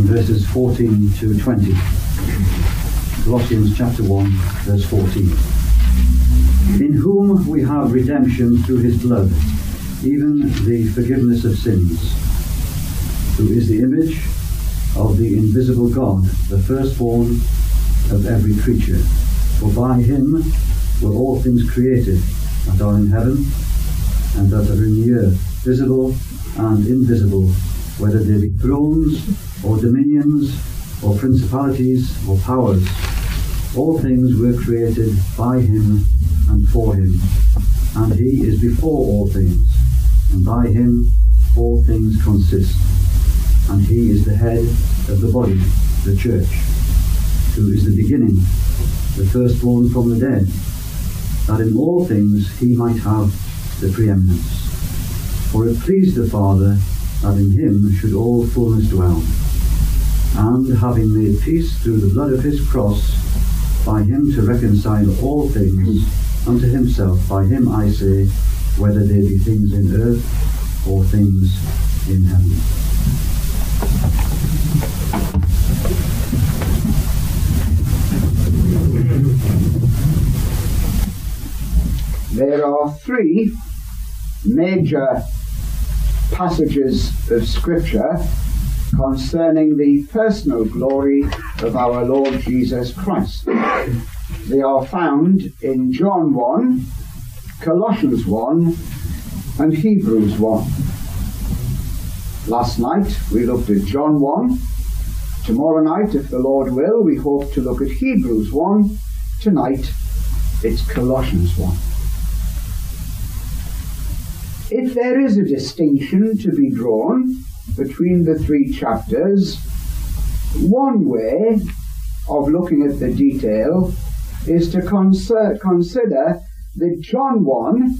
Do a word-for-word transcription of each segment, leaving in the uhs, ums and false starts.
verses fourteen to twenty. Colossians chapter one, verse fourteen. In whom we have redemption through his blood, even the forgiveness of sins, who is the image of the invisible God, the firstborn of every creature. For by him were all things created that are in heaven and that are in the earth, visible and invisible, whether they be thrones or dominions or principalities or powers. All things were created by him and for him, and he is before all things, and by him all things consist. And he is the head of the body, the church, who is the beginning, the firstborn from the dead, that in all things he might have the preeminence. For it pleased the Father that in him should all fullness dwell, and having made peace through the blood of his cross, by him to reconcile all things unto himself. By him, I say, whether they be things in earth or things in heaven. There are three major passages of Scripture concerning the personal glory of our Lord Jesus Christ. They are found in John one, Colossians one, and Hebrews one. Last night we looked at John one. Tomorrow night, if the Lord will, we hope to look at Hebrews one. Tonight, it's Colossians one. If there is a distinction to be drawn between the three chapters, one way of looking at the detail is to consider, consider that John one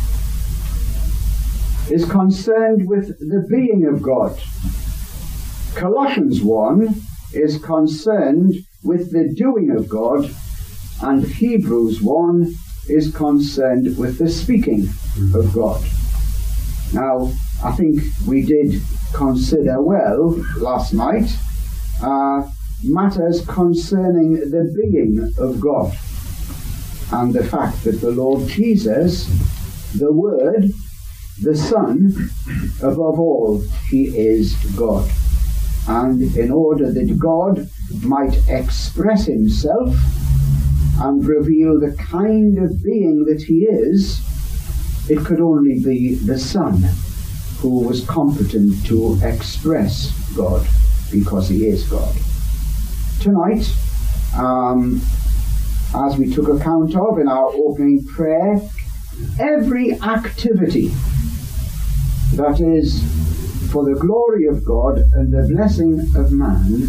is concerned with the being of God. Colossians one is concerned with the doing of God, and Hebrews one is concerned with the speaking of God. Now, I think we did consider well last night uh, matters concerning the being of God, and the fact that the Lord Jesus, the Word, the Son, above all, he is God. And in order that God might express himself and reveal the kind of being that he is, it could only be the Son who was competent to express God, because he is God. Tonight, um, as we took account of in our opening prayer, every activity that is for the glory of God and the blessing of man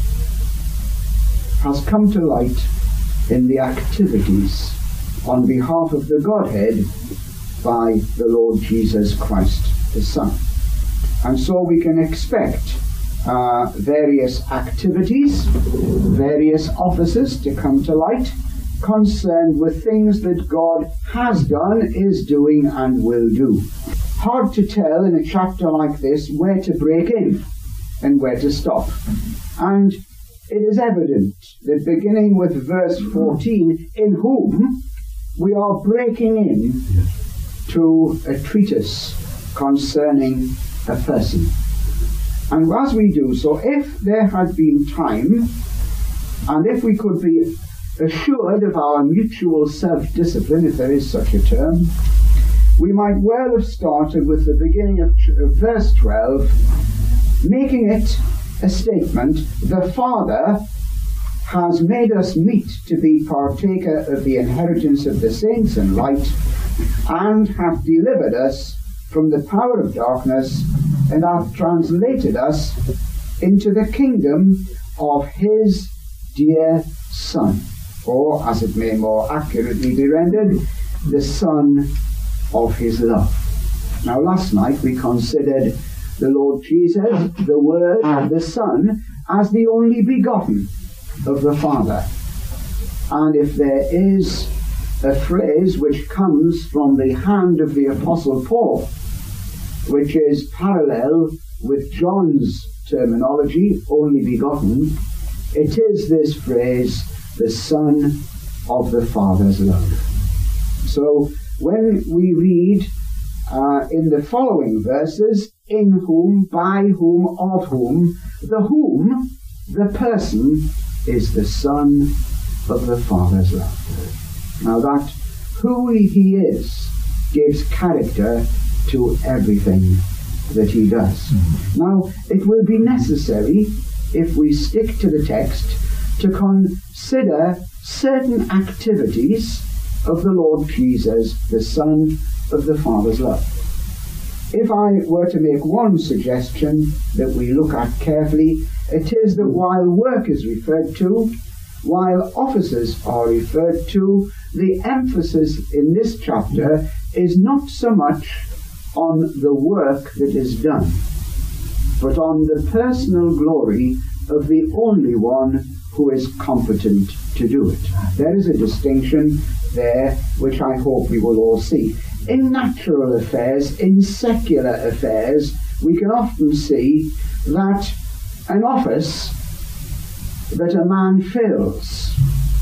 has come to light in the activities on behalf of the Godhead by the Lord Jesus Christ, the Son. And so we can expect uh, various activities, various offices to come to light, concerned with things that God has done, is doing, and will do. Hard to tell in a chapter like this where to break in and where to stop. And it is evident that beginning with verse fourteen, in whom we are breaking in to a treatise concerning a person. And as we do so, if there had been time, and if we could be assured of our mutual self-discipline, if there is such a term, we might well have started with the beginning of, ch- of verse twelve, making it a statement: the Father has made us meet to be partaker of the inheritance of the saints in light, and hath delivered us from the power of darkness, and hath translated us into the kingdom of his dear Son, or, as it may more accurately be rendered, the Son of his love. Now, last night we considered the Lord Jesus, the Word, the Son, as the only begotten of the Father. And if there is a phrase which comes from the hand of the Apostle Paul, which is parallel with John's terminology, only begotten, it is this phrase, the Son of the Father's love. So when we read uh, in the following verses, in whom, by whom, of whom, the whom, the person, is the Son of the Father's love. Now that who he is gives character to everything that he does. Now, it will be necessary, if we stick to the text, to consider certain activities of the Lord Jesus, the Son of the Father's love. If I were to make one suggestion that we look at carefully, it is that while work is referred to, while offices are referred to, the emphasis in this chapter is not so much on the work that is done, but on the personal glory of the only one who is competent to do it. There is a distinction there which I hope we will all see. In natural affairs, in secular affairs, we can often see that an office that a man fills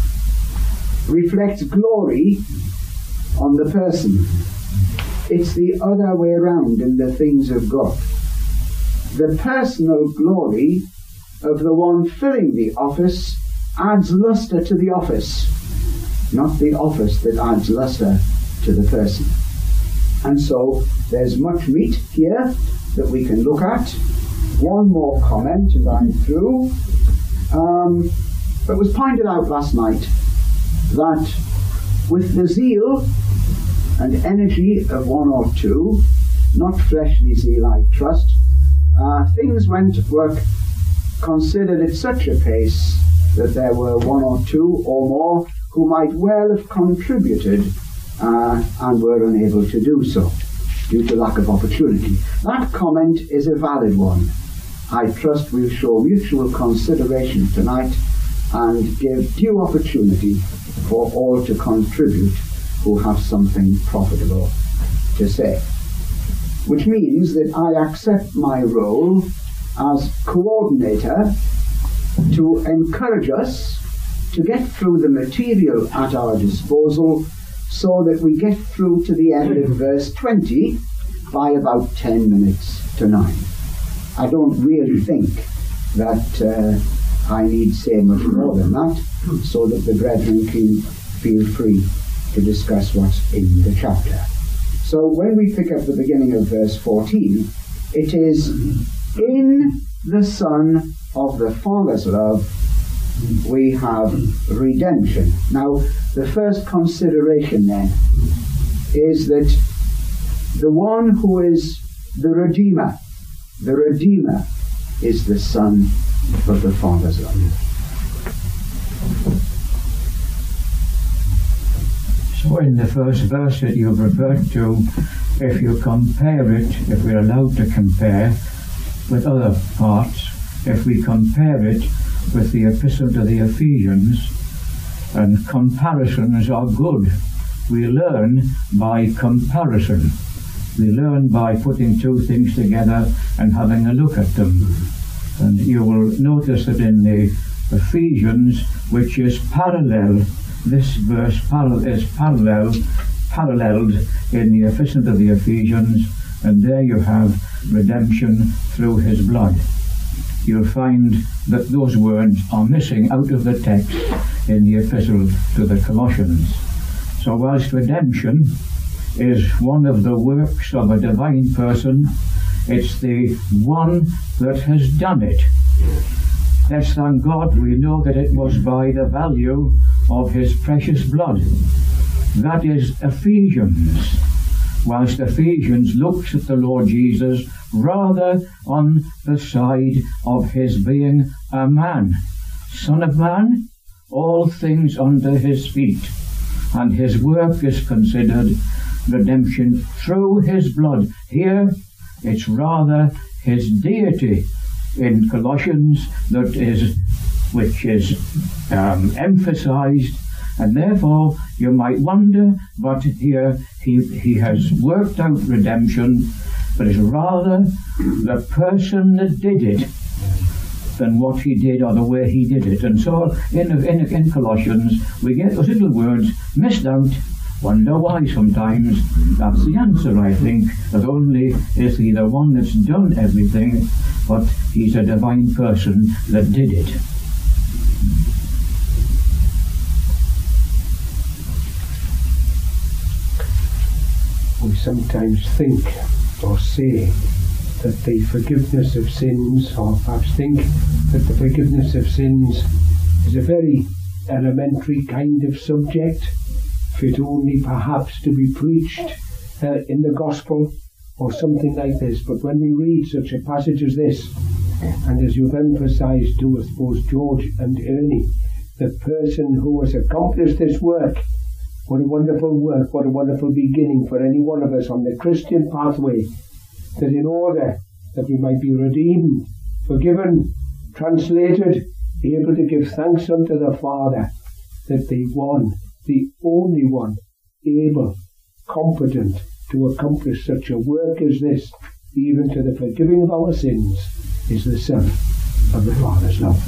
reflects glory on the person. It's the other way around in the things of God. The personal glory of the one filling the office adds luster to the office, not the office that adds luster to the person. And so there's much meat here that we can look at. One more comment and I'm through. Um, it was pointed out last night that with the zeal and energy of one or two, not fleshly zeal, I trust, uh, things went were considered at such a pace that there were one or two or more who might well have contributed uh, and were unable to do so due to lack of opportunity. That comment is a valid one. I trust we'll show mutual consideration tonight and give due opportunity for all to contribute who have something profitable to say. Which means that I accept my role as coordinator to encourage us to get through the material at our disposal so that we get through to the end of verse twenty by about ten minutes to nine. I don't really think that uh, I need say much more than that, so that the brethren can feel free to discuss what's in the chapter. So when we pick up the beginning of verse fourteen, it is in the Son of the Father's love we have redemption. Now, the first consideration then is that the one who is the Redeemer, the Redeemer is the Son of the Father's love. So in the first verse that you've referred to, if you compare it, if we're allowed to compare with other parts, if we compare it with the epistle to the Ephesians, and comparisons are good. We learn by comparison. We learn by putting two things together and having a look at them. And you will notice that in the Ephesians, which is parallel, this verse is parallel, paralleled in the epistle to the Ephesians, and there you have redemption through his blood. You'll find that those words are missing out of the text in the epistle to the Colossians. So whilst redemption is one of the works of a divine person, it's the one that has done it. Let's thank God we know that it was by the value of his precious blood. That is Ephesians. Whilst Ephesians looks at the Lord Jesus rather on the side of his being a man, Son of Man, all things under his feet, and his work is considered redemption through his blood. Here it's rather his deity in Colossians that is, which is um, emphasized. And therefore, you might wonder, but here he, he has worked out redemption, but it's rather the person that did it than what he did or the way he did it. And so in, in, in Colossians we get those little words missed out. Wonder why sometimes. That's the answer, I think. Not only is he the one that's done everything, but he's a divine person that did it. We sometimes think or say that the forgiveness of sins, or perhaps think that the forgiveness of sins is a very elementary kind of subject, fit only perhaps to be preached uh, in the gospel or something like this. But when we read such a passage as this, and as you've emphasised to us, both George and Ernie, the person who has accomplished this work, what a wonderful work, what a wonderful beginning for any one of us on the Christian pathway, that in order that we might be redeemed, forgiven, translated, able to give thanks unto the Father, that the one, the only one, able, competent to accomplish such a work as this, even to the forgiving of our sins, is the Son of the Father's love.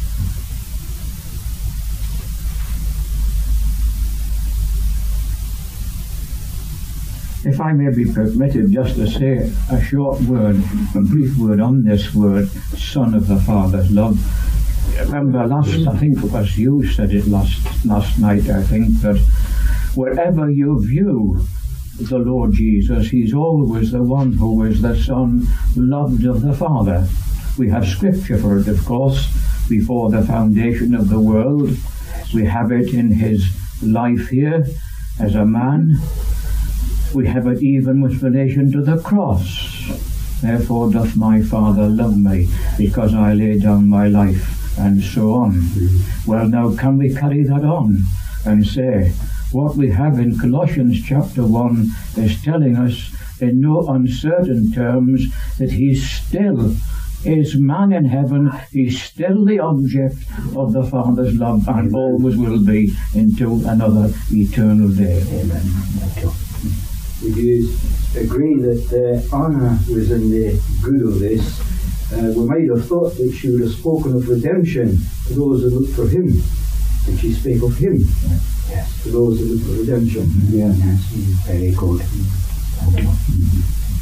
If I may be permitted just to say a short word, a brief word on this word, Son of the Father's love. Remember last, I think it was you said it last, last night, I think, that wherever you view the Lord Jesus, he's always the one who is the Son loved of the Father. We have scripture for it, of course, before the foundation of the world. We have it in his life here as a man. We have it even with relation to the cross. Therefore doth my Father love me, because I lay down my life, and so on. Mm-hmm. Well, now can we carry that on and say, what we have in Colossians chapter one is telling us in no uncertain terms that he's still is man in heaven, he's still the object of the Father's love, and always will be until another eternal day. Amen. Thank you. Would you agree that uh, Anna was in the good of this? Uh, we might have thought that she would have spoken of redemption to those who look for him, and she spake of him yes. to those who look for redemption. Mm-hmm. Yeah, yes. Very good. Mm-hmm.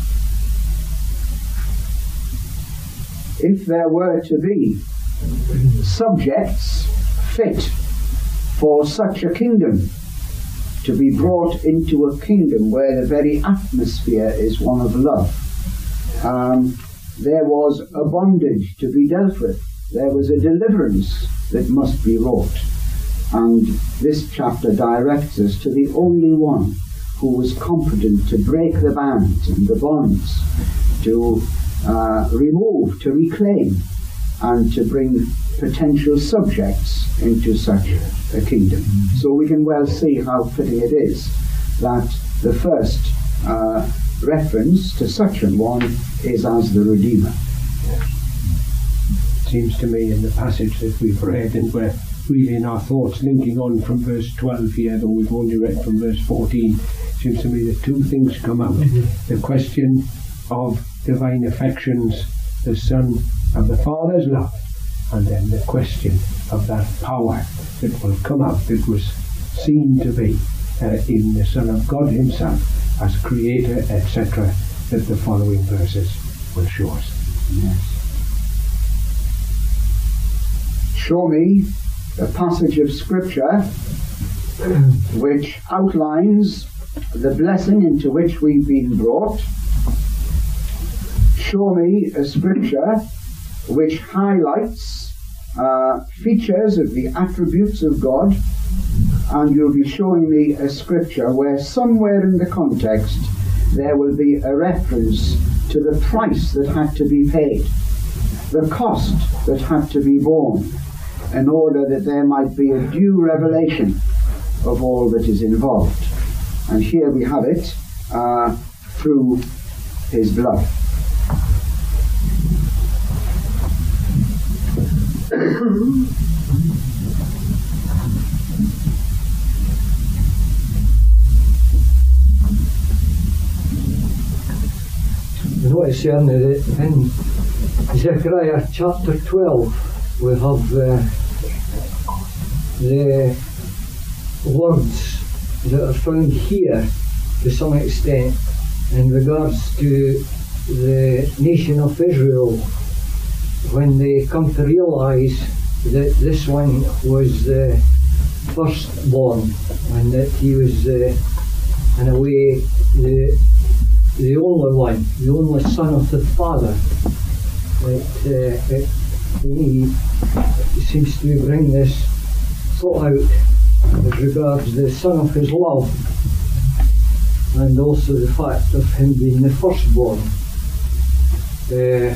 If there were to be subjects fit for such a kingdom, to be brought into a kingdom where the very atmosphere is one of love, um, there was a bondage to be dealt with. There was a deliverance that must be wrought. And this chapter directs us to the only one who was competent to break the bands and the bonds, to uh, remove, to reclaim, and to bring potential subjects into such a kingdom. Mm-hmm. So we can well see how fitting it is that the first uh, reference to such an one is as the Redeemer. It seems to me in the passage that we've read, and we're really in our thoughts linking on from verse twelve here, though we've only read from verse fourteen, it seems to me that two things come out. Mm-hmm. The question of divine affections, the Son of the Father's love, and then the question of that power that will come out, that was seen to be uh, in the Son of God himself as creator, et cetera, that the following verses will show us. Yes. Show me a passage of Scripture which outlines the blessing into which we've been brought. Show me a Scripture which highlights uh, features of the attributes of God, and you'll be showing me a Scripture where somewhere in the context there will be a reference to the price that had to be paid, the cost that had to be borne, in order that there might be a due revelation of all that is involved. And here we have it uh, through his blood. You know, concern that in Zechariah chapter twelve we have uh, the words that are found here to some extent in regards to the nation of Israel when they come to realise that this one was the firstborn and that he was uh, in a way the, the only one, the only son of the Father. It, uh, it, he seems to bring this thought out as regards the son of his love, and also the fact of him being the firstborn. Uh,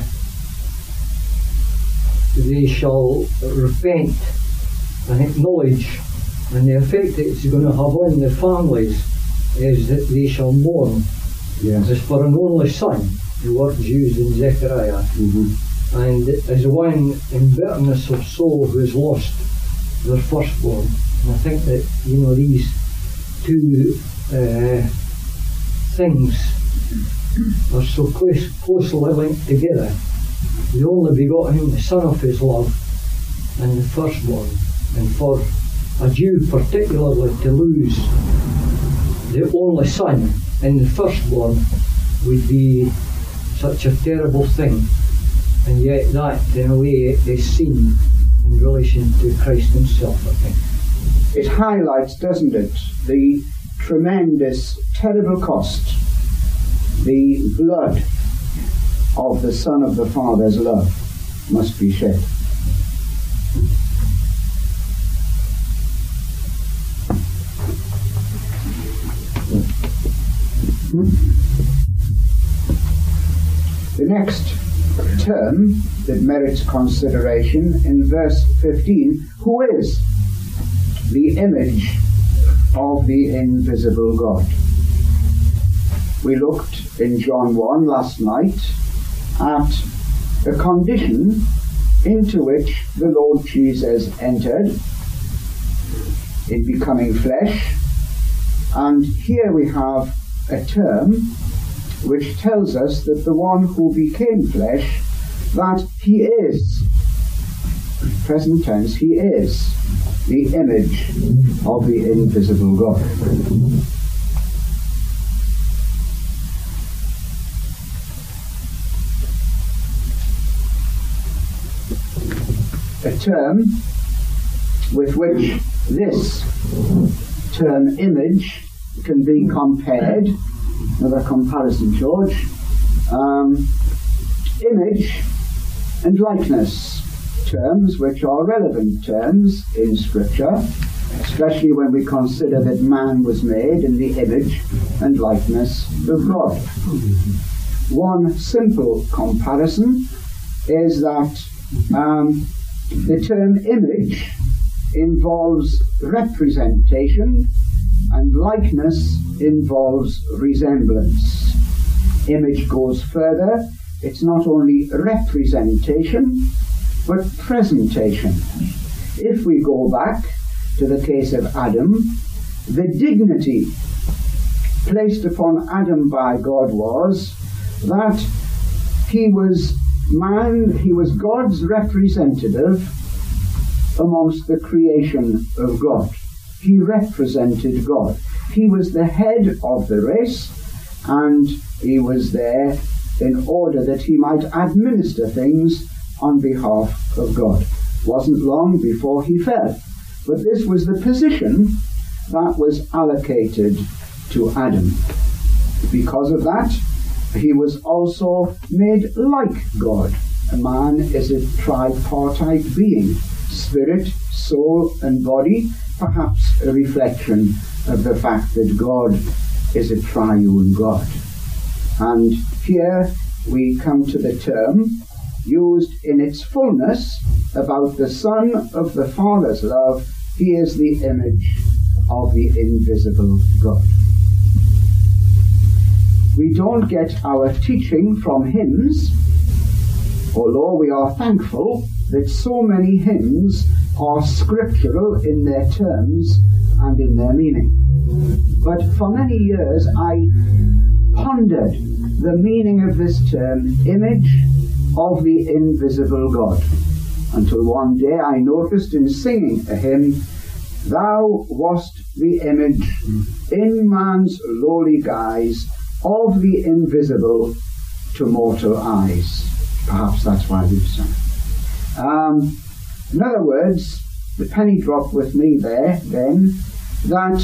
they shall repent and acknowledge, and the effect it's going to have on the families is that they shall mourn. Yes. As for an only son, the word used in Zechariah, Mm-hmm. and as one in bitterness of soul who has lost their firstborn. And I think that, you know, these two uh, things are so close, closely linked together. The only begotten, the son of his love, and the firstborn. And for a Jew particularly to lose the only son and the firstborn would be such a terrible thing. And yet that, in a way, is seen in relation to Christ himself, I think. It highlights, doesn't it, the tremendous, terrible cost, the blood of the Son of the Father's love must be shed. The next term that merits consideration in verse fifteen, who is the image of the invisible God? We looked in John one last night at the condition into which the Lord Jesus entered in becoming flesh, and here we have a term which tells us that the one who became flesh, that he is, present tense, he is the image of the invisible God. A term with which this term image can be compared. Another comparison, George. Um, image and likeness, terms which are relevant terms in Scripture, especially when we consider that man was made in the image and likeness of God. One simple comparison is that um, the term image involves representation and likeness involves resemblance. Image goes further. It's not only representation, but presentation. If we go back to the case of Adam, the dignity placed upon Adam by God was that he was man, he was God's representative amongst the creation of God. He represented God. He was the head of the race, and he was there in order that he might administer things on behalf of God. It wasn't long before he fell, but this was the position that was allocated to Adam. Because of that, he was also made like God. A man is a tripartite being, spirit, soul, and body, perhaps a reflection of the fact that God is a triune God. And here we come to the term used in its fullness about the Son of the Father's love. He is the image of the invisible God. We don't get our teaching from hymns, although we are thankful that so many hymns are scriptural in their terms and in their meaning. But for many years I pondered the meaning of this term, image of the invisible God, until one day I noticed in singing a hymn, "Thou wast the image in man's lowly guise of the invisible to mortal eyes." Perhaps that's why we've sung. Um, in other words, the penny dropped with me there then, that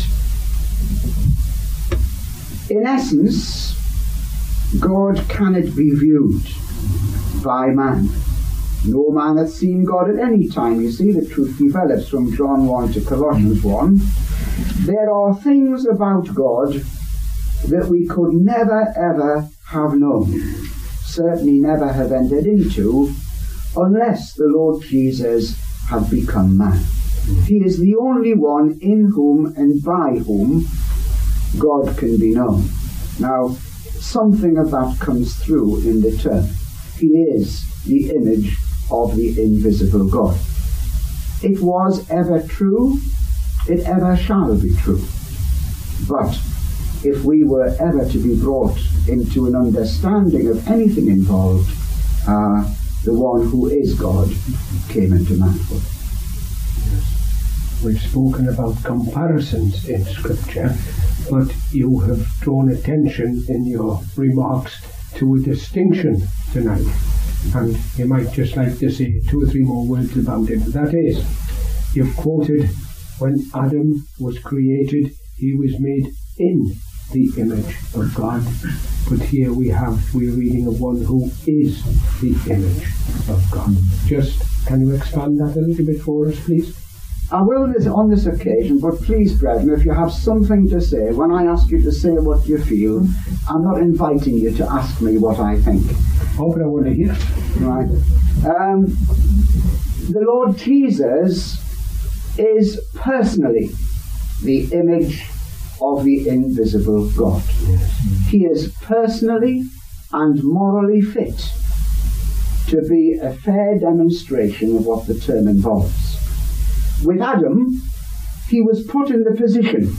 in essence God cannot be viewed by man. No man hath seen God at any time. You see, the truth develops from John one to Colossians one. There are things about God that we could never ever have known, certainly never have entered into, unless the Lord Jesus had become man. He is the only one in whom and by whom God can be known. Now, something of that comes through in the term. He is the image of the invisible God. It was ever true, it ever shall be true. But if we were ever to be brought into an understanding of anything involved, uh, the one who is God came into manhood. Yes. We've spoken about comparisons in Scripture, but you have drawn attention in your remarks to a distinction tonight. And you might just like to say two or three more words about it. That is, you've quoted, when Adam was created, he was made in the image of God. But here we have, we're reading of one who is the image of God. Just, can you expand that a little bit for us, please? I will this on this occasion, but please, brethren, if you have something to say, when I ask you to say what you feel, I'm not inviting you to ask me what I think. Oh, but I want to hear. Right. Um, the Lord Jesus is personally the image of the invisible God. Yes. He is personally and morally fit to be a fair demonstration of what the term involves. With Adam, he was put in the position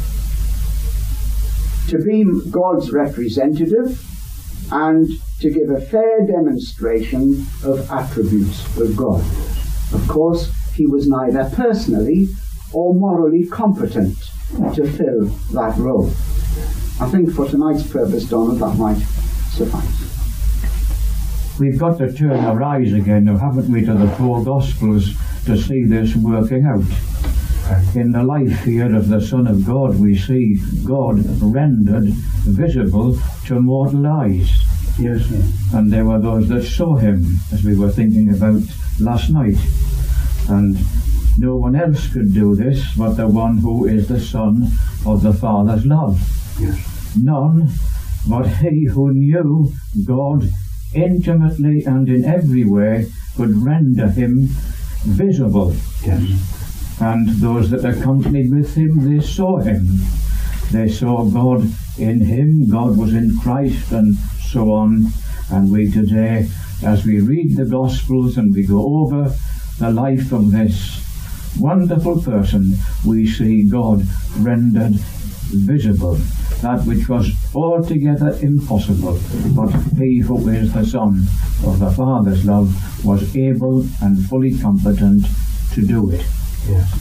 to be God's representative and to give a fair demonstration of attributes of God. Of course, he was neither personally or morally competent to fill that role. I think for tonight's purpose, Donald, that might suffice. We've got to turn our eyes again, now, haven't we, to the four Gospels to see this working out. In the life here of the Son of God, we see God rendered visible to mortal eyes. Yes. And there were those that saw him, as we were thinking about last night. And no one else could do this but the one who is the Son of the Father's love. Yes. None but he who knew God intimately and in every way could render him visible. Yes. And those that accompanied with him, they saw him. They saw God in him, God was in Christ, and so on. And we today, as we read the Gospels and we go over the life of this wonderful person, we see God rendered visible, that which was altogether impossible. But he who is the Son of the Father's love was able and fully competent to do it. Yes.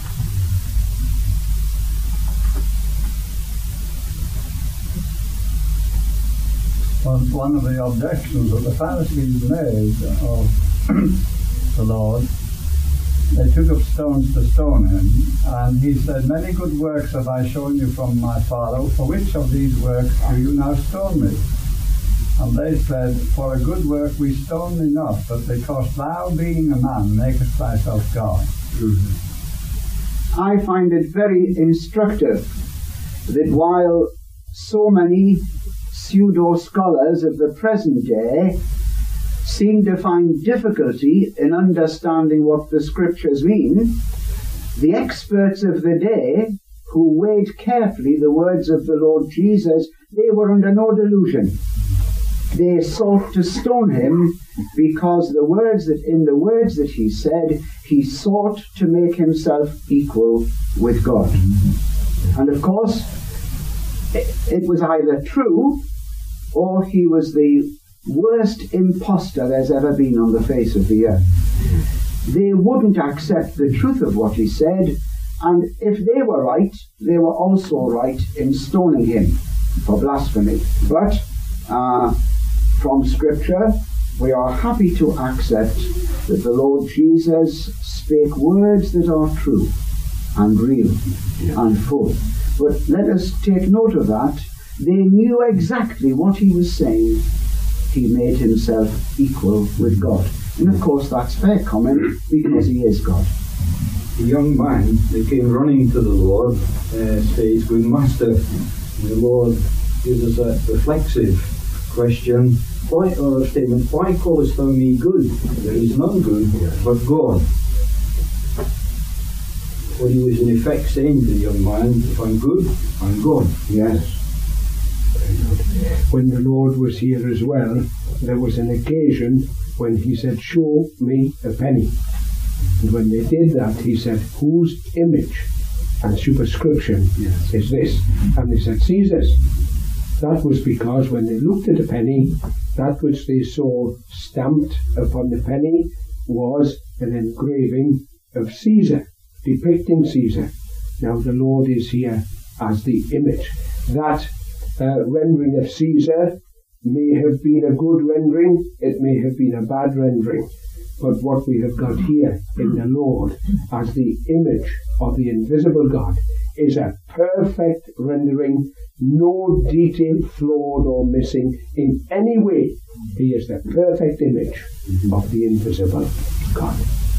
Well, one of the objections that the Pharisees made of the Lord, they took up stones to stone him, and he said, "Many good works have I shown you from my Father. For which of these works do you now stone me?" And they said, "For a good work we stone thee not, but because thou, being a man, makest thyself God." Mm-hmm. I find it very instructive that while so many pseudo-scholars of the present day seem to find difficulty in understanding what the Scriptures mean, the experts of the day who weighed carefully the words of the Lord Jesus, they were under no delusion. They sought to stone him because the words that in the words that he said, he sought to make himself equal with God. And of course, it was either true or he was the worst impostor there's ever been on the face of the earth. They wouldn't accept the truth of what he said, and if they were right, they were also right in stoning him for blasphemy. But uh, from Scripture, we are happy to accept that the Lord Jesus spake words that are true and real and full. But let us take note of that. They knew exactly what he was saying. He made himself equal with God. And of course that's fair comment, because he is God. The young man that came running to the Lord uh, says, "Good Master," and the Lord gives us a reflexive question, why, or a statement, "Why callest thou me good? There is none good but God." What he was in effect saying to the young man, if I'm good, I'm God. Yes. When the Lord was here as well, there was an occasion when he said, "Show me a penny." And when they did that, he said, "Whose image and superscription Yes. is this?" And they said, "Caesar's." That was because when they looked at a penny, that which they saw stamped upon the penny was an engraving of Caesar, depicting Caesar. Now the Lord is here as the image. That uh, rendering of Caesar may have been a good rendering, it may have been a bad rendering, but what we have got here in the Lord as the image of the invisible God is a perfect rendering, no detail flawed or missing in any way. He is the perfect image of the invisible God.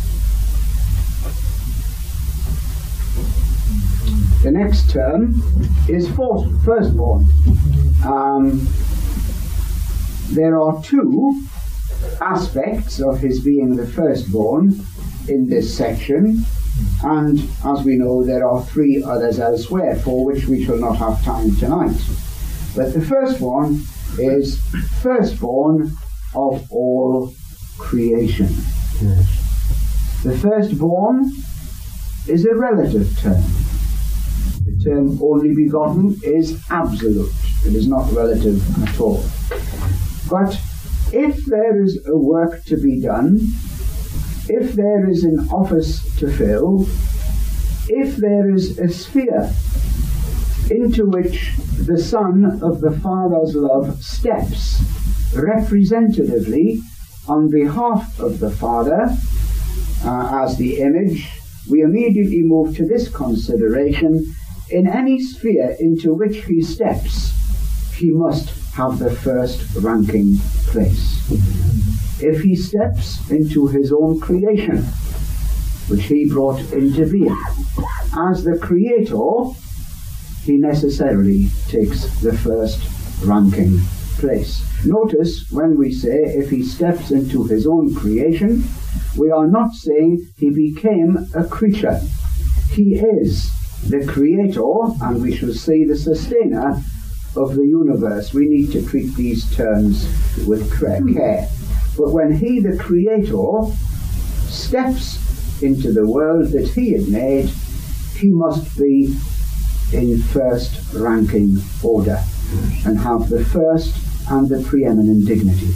The next term is first, firstborn. Um, there are two aspects of his being the firstborn in this section, and as we know, there are three others elsewhere for which we shall not have time tonight. But the first one is firstborn of all creation. Yes. The firstborn is a relative term. The term only begotten is absolute. It is not relative at all. But if there is a work to be done, if there is an office to fill, if there is a sphere into which the Son of the Father's love steps representatively on behalf of the Father uh, as the image, we immediately move to this consideration. In any sphere into which he steps, he must have the first ranking place. If he steps into his own creation, which he brought into being, as the creator, he necessarily takes the first ranking place. Notice when we say if he steps into his own creation, we are not saying he became a creature. He is the creator, and we shall see the sustainer of the universe. We need to treat these terms with care. But when he, the creator, steps into the world that he had made, he must be in first ranking order and have the first and the preeminent dignity.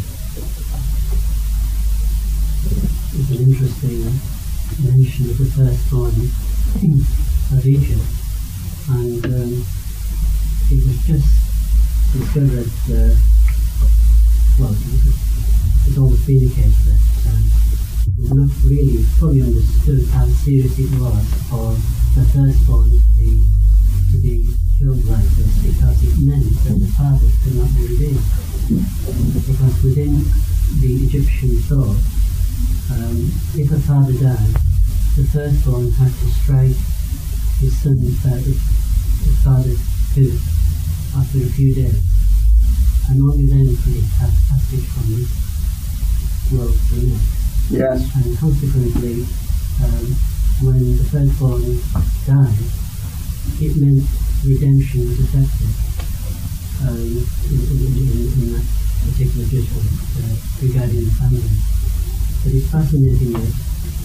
It's an interesting mention of the firstborn of Egypt, and um, it was just discovered, uh, well, it's always been the case that um, it was not really fully understood how serious it was for the firstborn to be, to be killed like this, because it meant that the fathers could not be redeemed. Because within the Egyptian thought, um, if a father died, the firstborn had to strike his son, uh, his, his father's tooth after a few days, and only then could he have passage from this world to the next. Yes. And consequently, um, when the firstborn died, it meant redemption was effective um, in, in, in, in that particular judgment uh, regarding the family. But it's fascinating that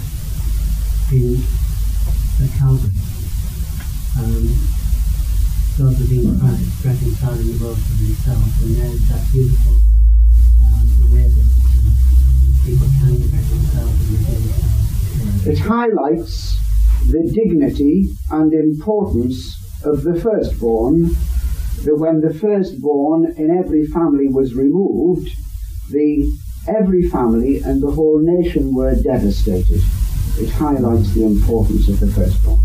in at Calvary, um, God within Christ reconciling the world to himself, and there's that beautiful um, way that people can be reconciled within himself. It highlights the dignity and importance of the firstborn, that when the firstborn in every family was removed, the every family and the whole nation were devastated. It highlights the importance of the firstborn.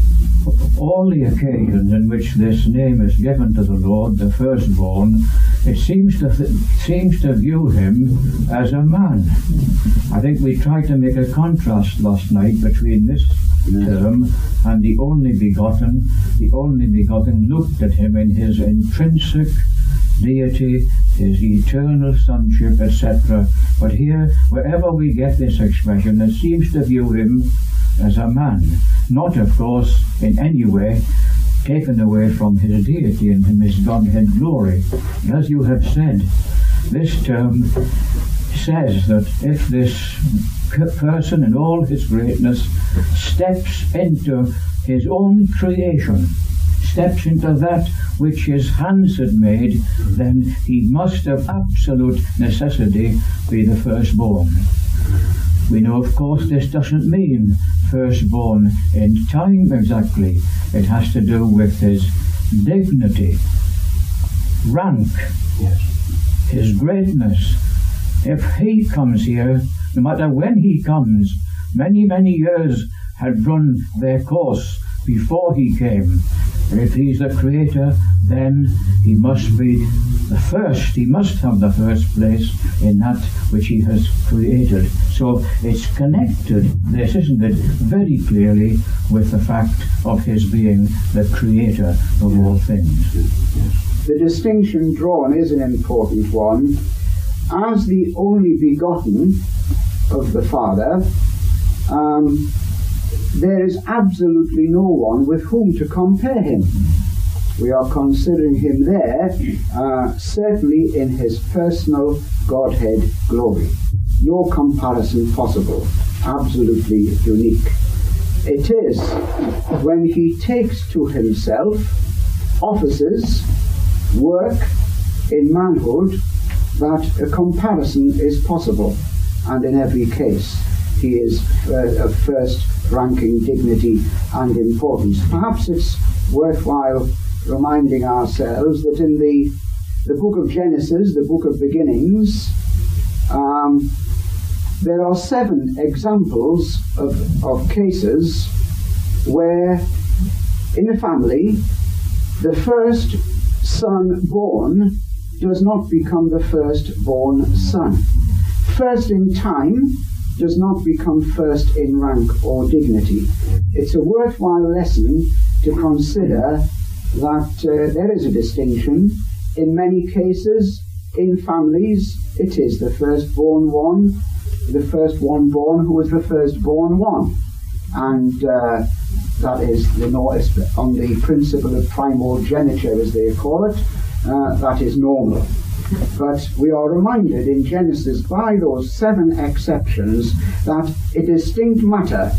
All the occasions in which this name is given to the Lord, the firstborn, it seems to th- seems to view him as a man. I think we tried to make a contrast last night between this Yes. term and the only begotten. The only begotten looked at him in his intrinsic deity, his eternal sonship, et cetera. But here, wherever we get this expression, it seems to view him as a man, not, of course, in any way taken away from his deity and his Godhead glory. As you have said, this term says that if this person in all his greatness steps into his own creation, steps into that which his hands had made, then he must of absolute necessity be the firstborn. We know, of course, this doesn't mean firstborn in time exactly. It has to do with his dignity, rank, Yes. his greatness. If he comes here, no matter when he comes, many, many years had run their course before he came. And if he's the creator, then he must be the first. He must have the first place in that which he has created. So it's connected, this, isn't it, very clearly with the fact of his being the creator of all things. The distinction drawn is an important one. As the only begotten of the Father, um, there is absolutely no one with whom to compare him. We are considering him there, uh, certainly in his personal Godhead glory. No comparison possible. Absolutely unique. It is when he takes to himself offices, work in manhood, that a comparison is possible, and in every case he is uh, of first-ranking dignity and importance. Perhaps it's worthwhile reminding ourselves that in the, the book of Genesis, the book of beginnings, um, there are seven examples of, of cases where in a family the first son born does not become the firstborn son. First in time does not become first in rank or dignity. It's a worthwhile lesson to consider that uh, there is a distinction. In many cases, in families, it is the firstborn one, the first one born who is the firstborn one. And uh, that is the notice on the principle of primogeniture, as they call it. Uh, that is normal. But we are reminded in Genesis by those seven exceptions that a distinct matter,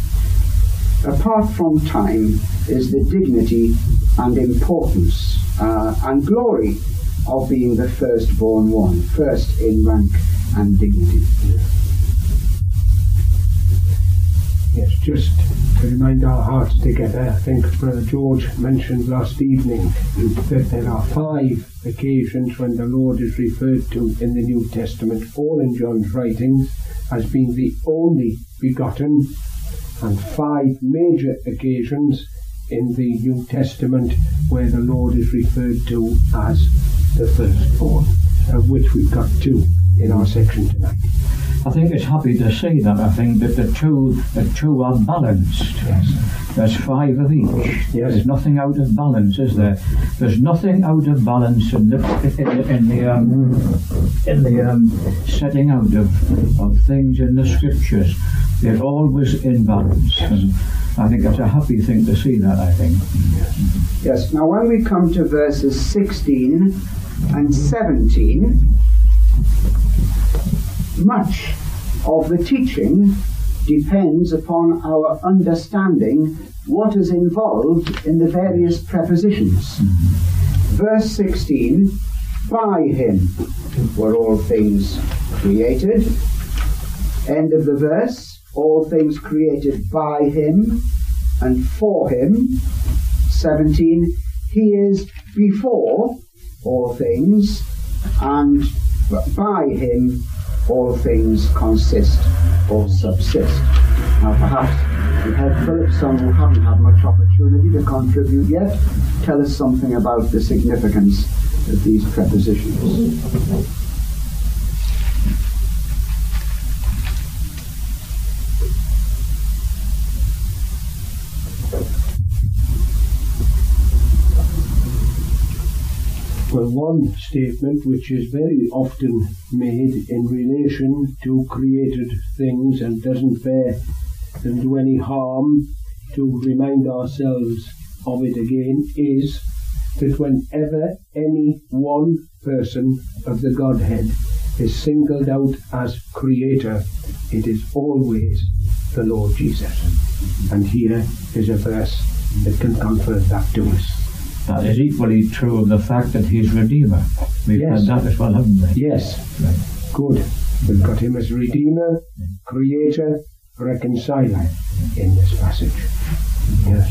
apart from time, is the dignity and importance uh, and glory of being the firstborn one, first in rank and dignity. Yes, just to remind our hearts together, I think Brother George mentioned last evening that there are five occasions when the Lord is referred to in the New Testament, all in John's writings, as being the only begotten, and five major occasions in the New Testament where the Lord is referred to as the firstborn, of which we've got two in our section tonight. I think it's happy to say that. I think that the two, the two are balanced. Yes. There's five of each. Yes. There's nothing out of balance, is there? There's nothing out of balance in the in, in the um, in the um, setting out of of things in the scriptures. They're always in balance, and I think that's a happy thing to see that. I think. Yes. Now, when we come to verses sixteen and seventeen. Much of the teaching depends upon our understanding what is involved in the various prepositions. Mm-hmm. Verse sixteen, by him were all things created. End of the verse, all things created by him and for him. seventeen, he is before all things, and by him all things consist or subsist. Now perhaps we have Philipson, who haven't had much opportunity to contribute yet, tell us something about the significance of these prepositions. Well, one statement which is very often made in relation to created things and doesn't bear them do any harm to remind ourselves of it again is that whenever any one person of the Godhead is singled out as creator, it is always the Lord Jesus. And here is a verse that can confirm that to us. That is equally true of the fact that he's Redeemer. We've Yes. had that as well, haven't we? Yes, Right. good. We've got him as Redeemer, Creator, Reconciler in this passage. Yes.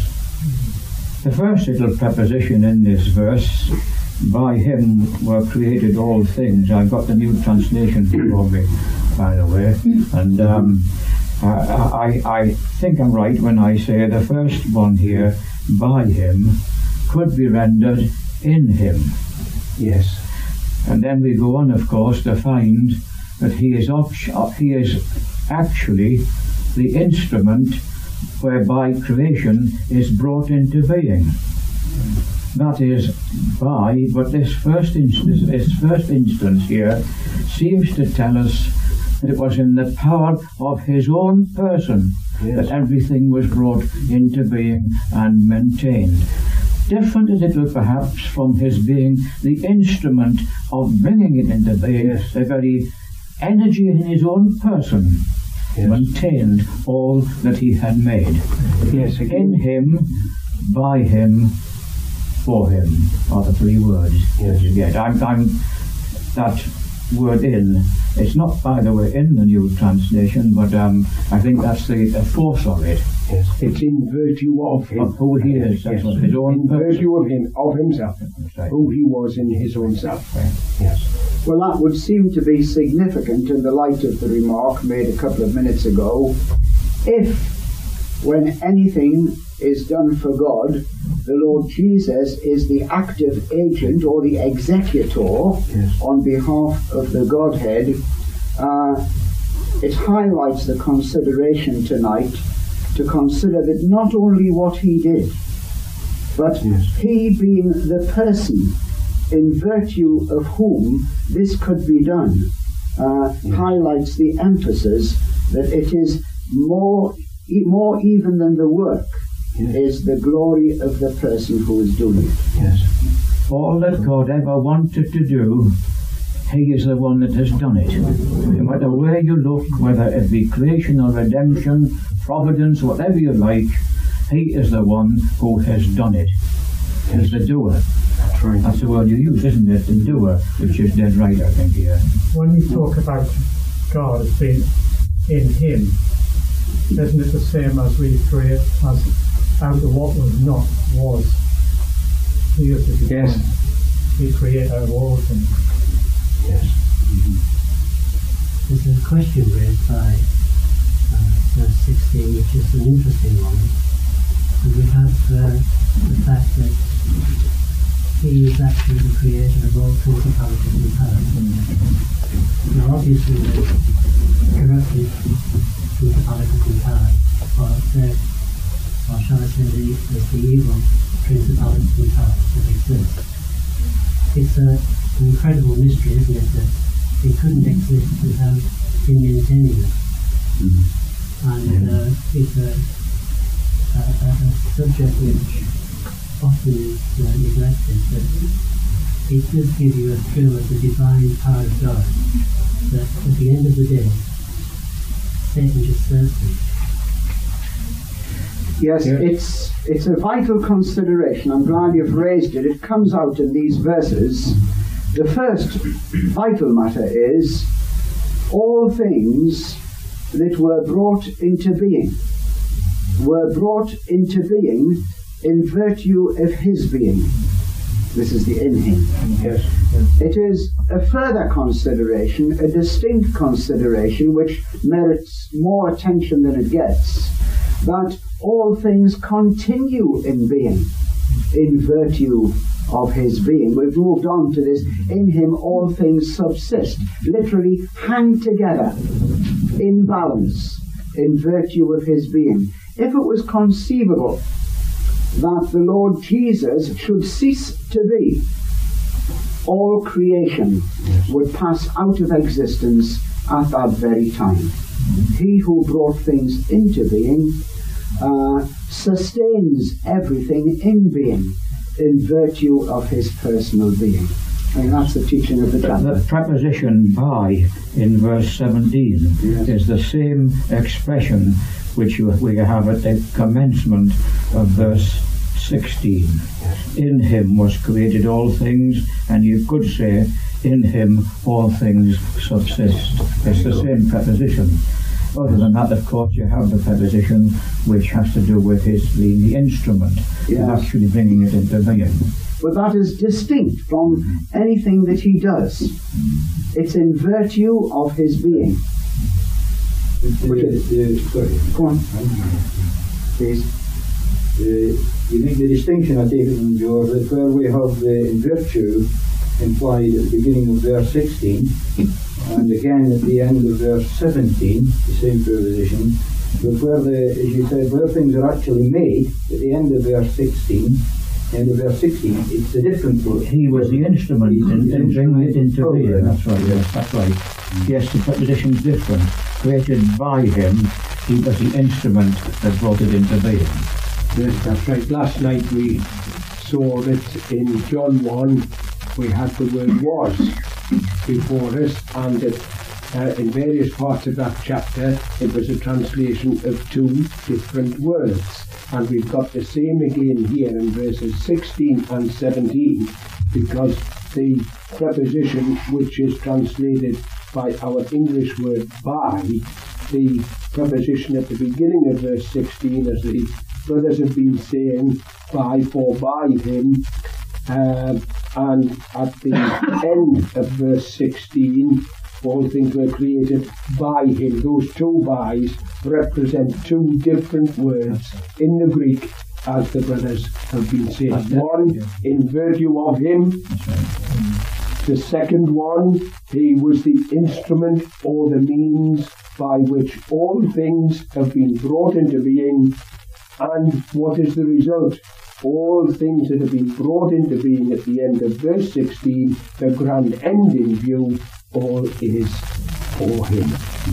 The first little preposition in this verse, by him were created all things. I've got the New Translation before me, by the way. And um, uh, I, I think I'm right when I say the first one here, by him, could be rendered in him. Yes. And then we go on, of course, to find that he is, op- he is actually the instrument whereby creation is brought into being. That is by, but this first instance, this first instance here seems to tell us that it was in the power of his own person Yes. that everything was brought into being and maintained. Different as it will perhaps from his being the instrument of bringing it into being, Yes. the very energy in his own person Yes. maintained all that he had made. Yes, again. In him, by him, for him are the three words that you get. I'm, I'm, that word in, it's not, by the way, in the New Translation, but um, I think that's the, the force of it. Yes. It's in virtue of him. Of who he is, that's Yes. what his own In person. virtue of him, of himself, That's right. who he was in his own self. Right. Yes. Well, that would seem to be significant in the light of the remark made a couple of minutes ago. If, when anything is done for God, the Lord Jesus is the active agent or the executor Yes. on behalf of the Godhead, uh, it highlights the consideration tonight to consider that not only what he did, but Yes. he being the person in virtue of whom this could be done, uh, Yes. highlights the emphasis that it is more, e- more even than the work, Yes. is the glory of the person who is doing it. Yes. All that God ever wanted to do, he is the one that has done it. No matter where you look, whether it be creation or redemption, providence, whatever you like, he is the one who has done it. He's the doer. That's right. That's the word you use, isn't it? The doer, which is dead right, I think, here. When you talk about God as being in him, isn't it the same as we create, as out of what was not was? He is the divine. Yes. He created out of all things. Yes. There's a question raised by uh, verse sixteen, which is an interesting one. And we have uh, the fact that he is actually the creator of all principalities and powers. Now obviously the corrupted principalities and powers, or, the, or shall I say the, the, the evil principalities and powers that exist. It's a, an incredible mystery, isn't it, that they couldn't exist without him maintaining them. Mm-hmm. And uh, it's a, a, a, a subject which often is uh, neglected, but it does give you a thrill of the divine power of God, that at the end of the day, Satan just serves him. Yes, it's it's a vital consideration. I'm glad you've raised it. It comes out in these verses. The first vital matter is all things that were brought into being were brought into being in virtue of his being. This is the in him. Yes. It is a further consideration, a distinct consideration, which merits more attention than it gets, that all things continue in being, in virtue of his being. We've moved on to this, in him all things subsist, literally hang together, in balance, in virtue of his being. If it was conceivable that the Lord Jesus should cease to be, all creation would pass out of existence at that very time. He who brought things into being uh, sustains everything in being in virtue of his personal being. And that's the teaching of the chapter. The preposition by in verse seventeen yes. is the same expression which you, we have at the commencement of verse sixteen. Yes. In him was created all things, and you could say, in him all things subsist. It's the same preposition. Other than that, of course, you have the preposition which has to do with his being the instrument, yes. and actually bringing it into being. But that is distinct from anything that he does. It's in virtue of his being. Which is, uh, sorry. Go on. Please. Uh, you think the distinction I take it from George, that where we have the in virtue implied at the beginning of verse sixteen, and again at the end of verse seventeen, the same preposition, but where the, as you said, where things are actually made, at the end of verse sixteen, end of verse sixteen, it's a different word. He was the instrument in, in bringing it into being. That's right, yes, that's right. Yes, the preposition is different. Created by him, he was the instrument that brought it into being. Yes, that's right. Last night we saw that in John one we had the word was before us, and it, uh, in various parts of that chapter it was a translation of two different words. And we've got the same again here in verses sixteen and seventeen, because the preposition which is translated by our English word by, the preposition at the beginning of verse sixteen, as the brothers have been saying, by, for, by him, uh, and at the end of verse sixteen, all things were created by him. Those two bys represent two different words in the Greek, as the brothers have been saying. One, in virtue of him. The second one, he was the instrument or the means by which all things have been brought into being. And what is the result? All things that have been brought into being at the end of verse sixteen, the grand end in view, all is for him.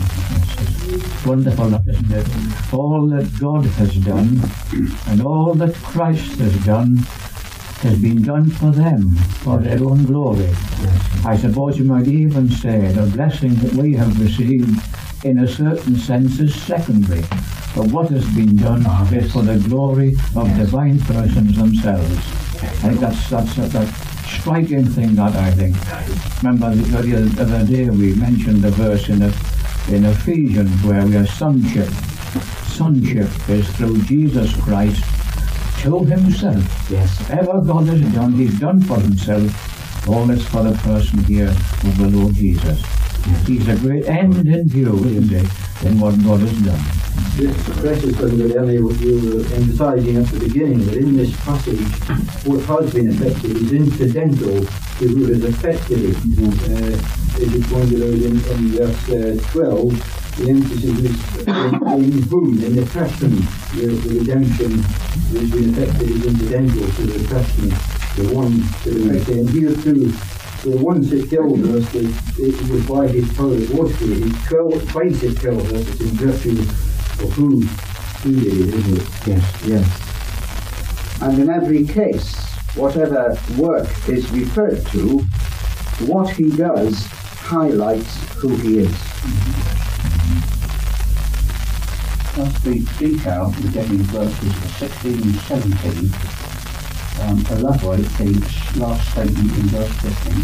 Wonderful, isn't it? All that God has done and all that Christ has done has been done for them, for their own glory. I suppose you might even say the blessing that we have received in a certain sense is secondary, but what has been done is for the glory of divine persons themselves. I think that's, that's a, a striking thing, that I think. Remember the, the other day we mentioned the verse in, a, in Ephesians where we are sonship. Sonship is through Jesus Christ to himself. Yes. Whatever God has done, he's done for himself. All is for the person here of the Lord Jesus. Yes. He's a great end in view, isn't he, in what God has done. This precious thing that Ellie, what you were emphasising at the beginning, that in this passage, what has been affected is incidental to who has affected it. Mm-hmm. Uh, as you pointed out in, in verse uh, twelve, the emphasis is in, in whom, in the Testament, the, the redemption that has been affected is incidental to the Testament, the one that is affected. And here too, so once it tells us that it was by his power it was created, twice it tells us it's in virtue of who created it, isn't it? Yes, yes. And in every case, whatever work is referred to, what he does highlights who he is. as we speak out, we're getting verses sixteen and seventeen, um, elaborate the last statement in verse fifteen.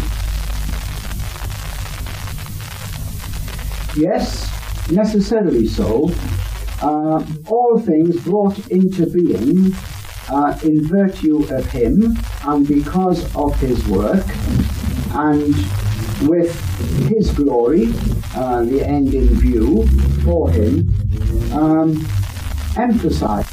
Yes, necessarily so. Uh, all things brought into being uh, in virtue of him and because of his work, and with his glory, uh, the end in view for him, um, emphasized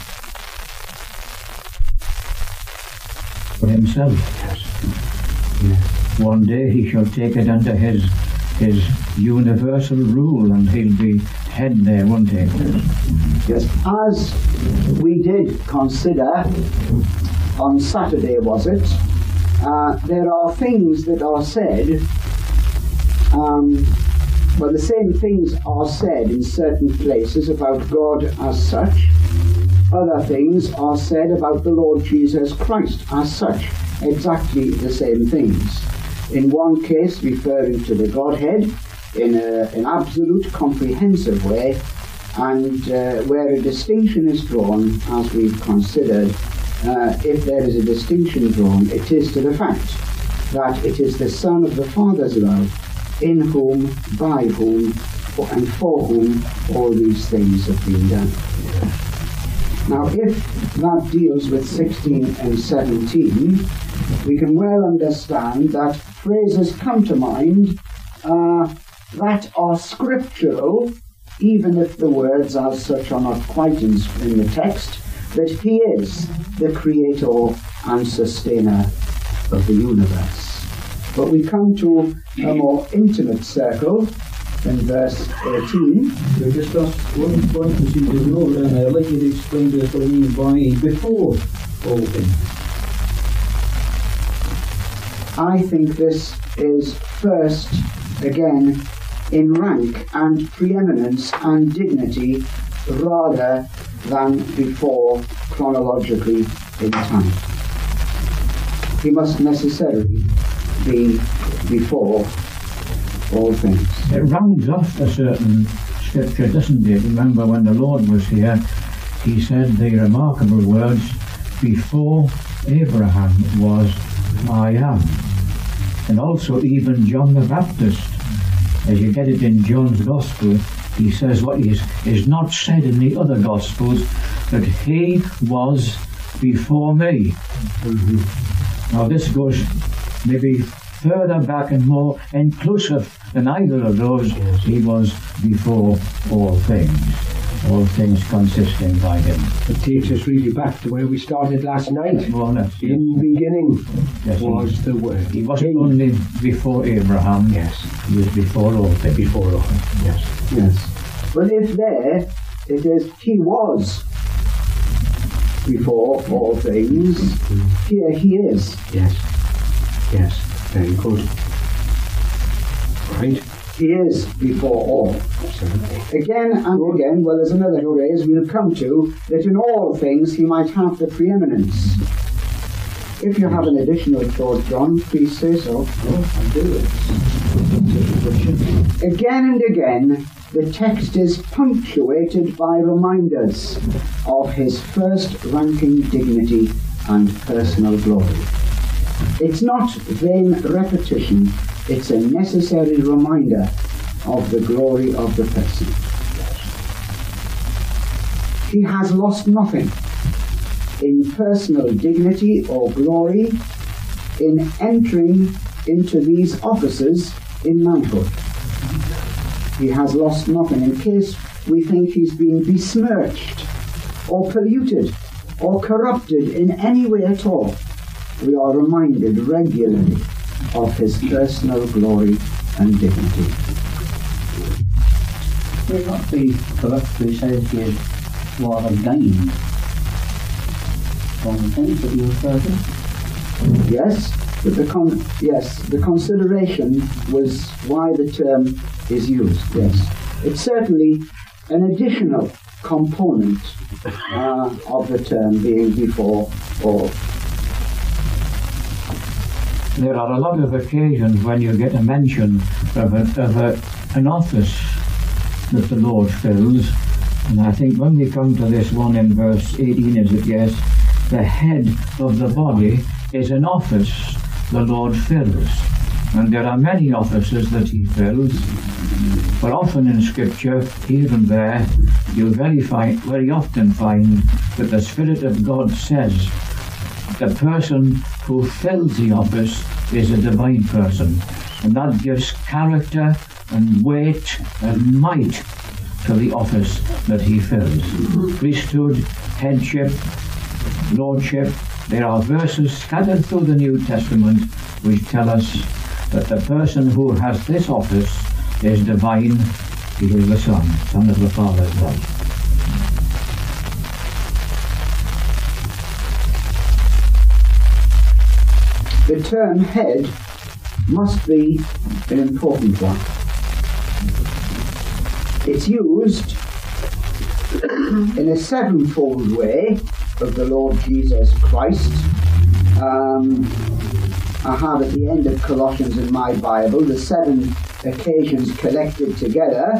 for himself. Yes. One day he shall take it under his his universal rule, and he'll be head there one day. Yes, as we did consider on Saturday, was it? Uh, there are things that are said, um, well, the same things are said in certain places about God as such. Other things are said about the Lord Jesus Christ as such, exactly the same things. In one case referring to the Godhead in a, an absolute comprehensive way, and uh, where a distinction is drawn, as we've considered, uh, if there is a distinction drawn, it is to the fact that it is the Son of the Father's love, in whom, by whom, for, and for whom all these things have been done. Now, if that deals with sixteen and seventeen, we can well understand that phrases come to mind uh, that are scriptural, even if the words as such are not quite in, in the text, that he is the creator and sustainer of the universe. But we come to a more intimate circle in verse eighteen. We just asked one point to see the note, and I'd like you to explain to us what you mean by before all things. I think this is first, again, in rank and preeminence and dignity, rather than before chronologically in time. He must necessarily be before all things. It rounds off a certain scripture, doesn't it? Remember when the Lord was here, he said the remarkable words, before Abraham was, I am. And also even John the Baptist, as you get it in John's Gospel, he says what is, is not said in the other Gospels, that he was before me. Mm-hmm. Now this goes maybe further back and more inclusive than either of those. Yes. He was before all things, all things consisting by him. It takes us really back to where we started last night. Well, yes. In the beginning yes, was he, the Word. He wasn't only before Abraham, yes. He was before all things. Before all things, yes. Yes. But if there, it is, he was before all things, mm-hmm. Here he is. Yes. Yes. Very good. Right. He is before all. Absolutely. Again and again, well, there's another phrase we'll come to, that in all things he might have the preeminence. If you have an additional thought, John, please say so. Oh, I do it. Again and again, the text is punctuated by reminders of his first-ranking dignity and personal glory. It's not vain repetition, it's a necessary reminder of the glory of the person. He has lost nothing in personal dignity or glory in entering into these offices in manhood. He has lost nothing in case we think he's been besmirched or polluted or corrupted in any way at all. We are reminded regularly of his personal glory and dignity. May not be correct to say that he is rather gained from the things that you refer to? Yes, but the con- yes, the consideration was why the term is used. Yes, it's certainly an additional component uh, of the term being before all. There are a lot of occasions when you get a mention of, a, of a, an office that the Lord fills, And I think when we come to this one in verse eighteen, is it, yes, the head of the body is an office the Lord fills. And there are many offices that he fills, but often in Scripture, here and there, you'll very, find, very often find that the Spirit of God says the person who fills the office is a divine person. And that gives character and weight and might to the office that he fills. Priesthood, headship, lordship. There are verses scattered through the New Testament which tell us that the person who has this office is divine. He is the Son, Son of the Father's love. The term head must be an important one. It's used in a sevenfold way of the Lord Jesus Christ. Um, I have at the end of Colossians in my Bible the seven occasions collected together.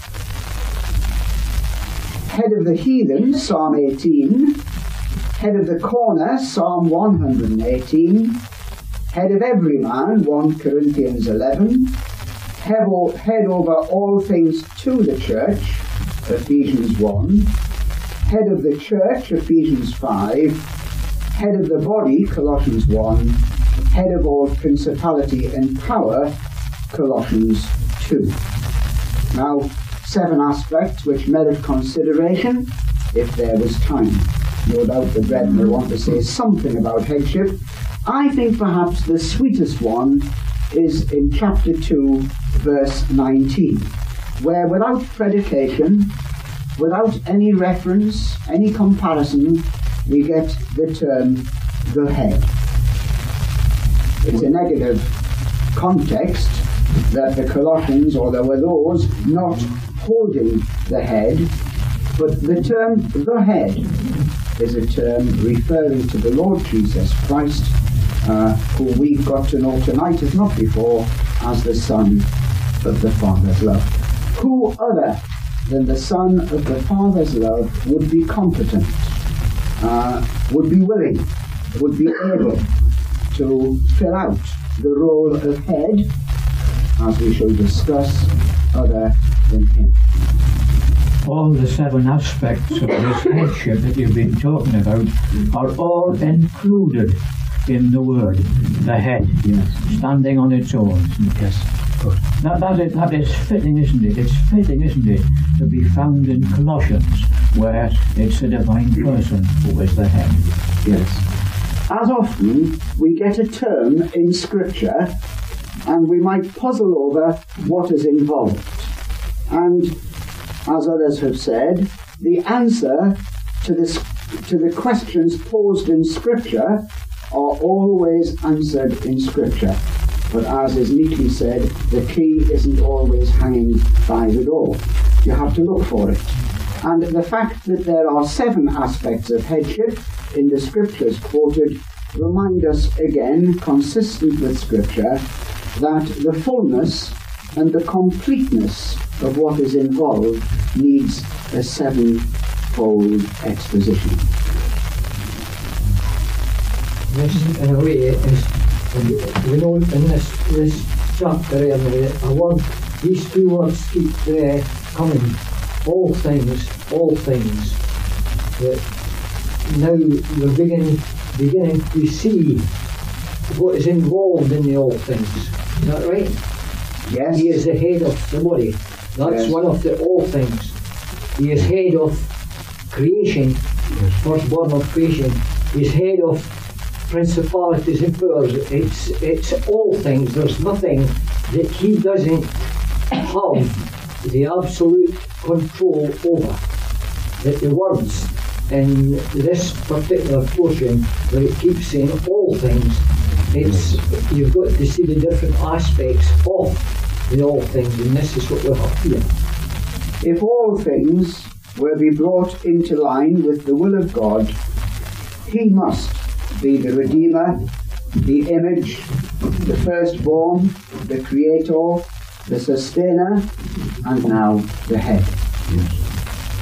Head of the heathen, Psalm eighteen. Head of the corner, Psalm one hundred eighteen. Head of every man, First Corinthians eleven. Head over all things to the church, Ephesians one. Head of the church, Ephesians five. Head of the body, Colossians one. Head of all principality and power, Colossians two. Now, seven aspects which merit consideration if there was time. No doubt the brethren will want to say something about headship. I think perhaps the sweetest one is in chapter two, verse nineteen, where without predication, without any reference, any comparison, we get the term the head. It's a negative context that the Colossians, or there were those not holding the head, but the term the head is a term referring to the Lord Jesus Christ, uh, who we've got to know tonight, if not before, as the Son of the Father's love. Who other than the Son of the Father's love would be competent, uh, would be willing, would be able to fill out the role of head, as we shall discuss, other than him? All the seven aspects of this headship that you've been talking about are all included in the word, the head, yes, standing on its own. Yes, good. That, that, is, that is fitting, isn't it? It's fitting, isn't it, to be found in Colossians, where it's a divine person who is the head. Yes. As often, we get a term in Scripture, and we might puzzle over what is involved. And, as others have said, the answer to, this, to the questions posed in Scripture are always answered in Scripture. But as is neatly said, the key isn't always hanging by the door. You have to look for it. And the fact that there are seven aspects of headship in the Scriptures quoted remind us again, consistent with Scripture, that the fullness and the completeness of what is involved needs a sevenfold exposition. This, in a way, is, we know in this, this chapter here, I want these two words keep there coming. All things, all things. That now we're beginning, beginning to see what is involved in the all things. Is that right? Yes. He is the head of the body. That's yes. one of the all things. He is head of creation, yes. firstborn of creation. He is head of principalities and powers. It's, it's all things. There's nothing that he doesn't have the absolute control over. That the words in this particular portion where it keeps saying all things, it's you've got to see the different aspects of the all things, and this is what we have here. If all things will be brought into line with the will of God, he must be the Redeemer, the image, the firstborn, the Creator, the Sustainer, and now the Head.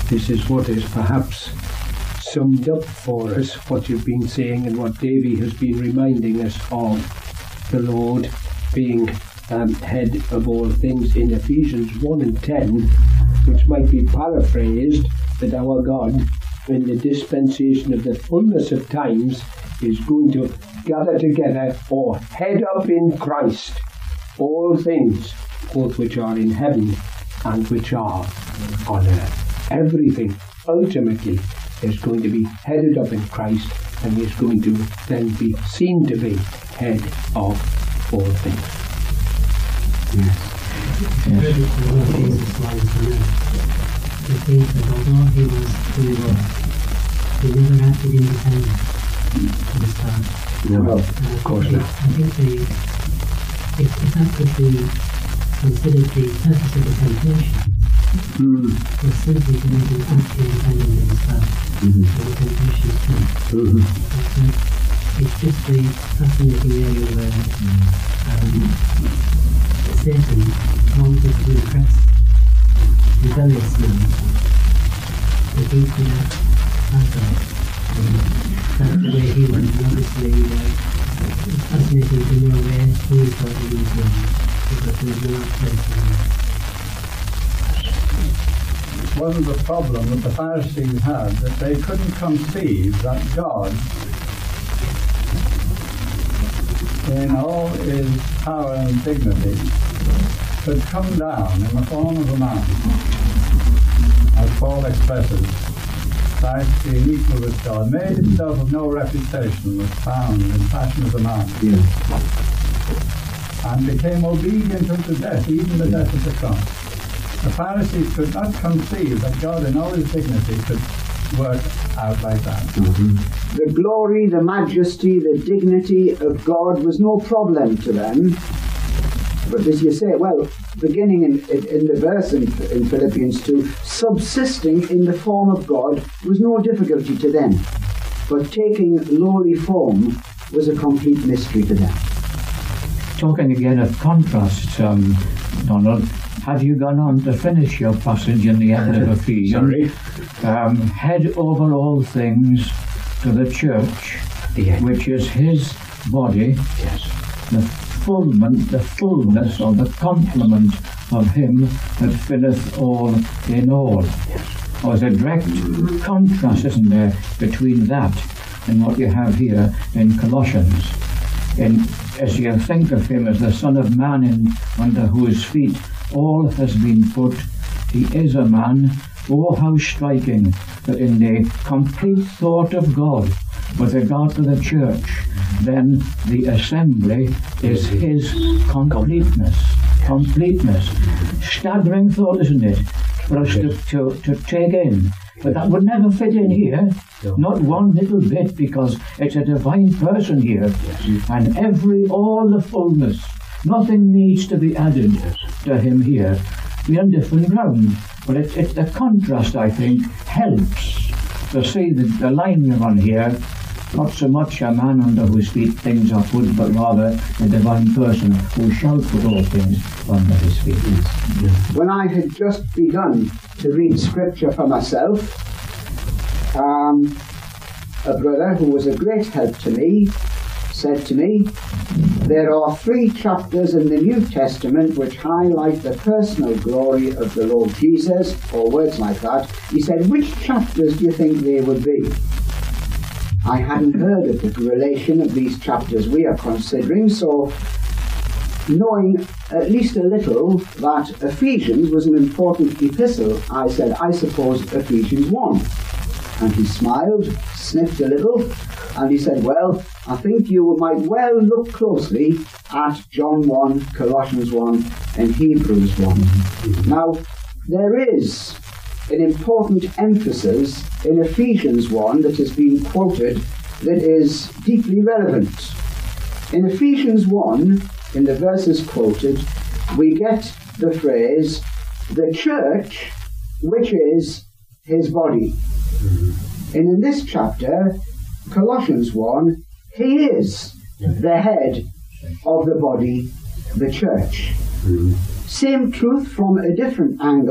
this is what is perhaps summed up for us, what you've been saying and what Davy has been reminding us of, the Lord being um, head of all things in Ephesians one and ten, which might be paraphrased that our God, in the dispensation of the fullness of times, is going to gather together or head up in Christ all things, both which are in heaven and which are on earth. Everything ultimately is going to be headed up in Christ, and is going to then be seen to be head of all things. Yes. Yes. Jesus' lines on earth. The think that although he was doing work, he never acted independent from the start. No, of course not. I think the, if, if that could be considered the purpose of the temptation, Mm. was simply to make him act independently of his father. Mm-hmm. So the temptations come. Mm-hmm. But, uh, it's just the fascinating area where um, Satan wanted to impress rebellious men that he could act as God. That's the way he went. And obviously, uh, it's fascinating to know where he thought he was going, because there was no place for him. Wasn't the problem that the Pharisees had, that they couldn't conceive that God, in all his power and dignity, could come down in the form of a man, as Paul expresses, Christ being equal with God, made himself of no reputation, was found in fashion as a man, Yeah. and became obedient unto death, even the death of the cross. The Pharisees could not conceive that God in all his dignity could work out like that. Mm-hmm. The glory, the majesty, the dignity of God was no problem to them. But as you say, well, beginning in, in, in the verse in, in Philippians two, subsisting in the form of God was no difficulty to them. But taking lowly form was a complete mystery to them. Talking again of contrasts, um, Donald, have you gone on to finish your passage in the end of Ephesians? Sorry. Um, head over all things to the church, Yeah. which is his body, Yes. the fulfillment, the fullness or the complement of him that filleth all in all. Yes. There's a direct contrast, isn't there, between that and what you have here in Colossians. In, as you think of him as the Son of Man, in, under whose feet all has been put, he is a man. Oh, how striking that in the complete thought of God with regard to the church, then the assembly is his completeness. Completeness. Staggering thought, isn't it, for us to, to, to take in. But that would never fit in here, not one little bit, because it's a divine person here, and every, all the fullness, nothing needs to be added to him here. We're on different ground, but it's, it's the contrast, I think, helps to see the, the line you're on here, not so much a man under whose feet things are put, but rather a divine person who shall put all things under his feet. When I had just begun to read scripture for myself, um, a brother who was a great help to me said to me, there are three chapters in the New Testament which highlight the personal glory of the Lord Jesus, or words like that. He said, which chapters do you think they would be? I hadn't heard of the relation of these chapters we are considering, so knowing at least a little that Ephesians was an important epistle, I said, I suppose Ephesians one. And he smiled, sniffed a little, and he said, well, I think you might well look closely at John one, Colossians one, and Hebrews one. Now, there is an important emphasis in Ephesians one that has been quoted that is deeply relevant. In Ephesians one, in the verses quoted, we get the phrase, the church, which is his body. And in this chapter, Colossians one, he is the head of the body, the church. Same truth from a different angle,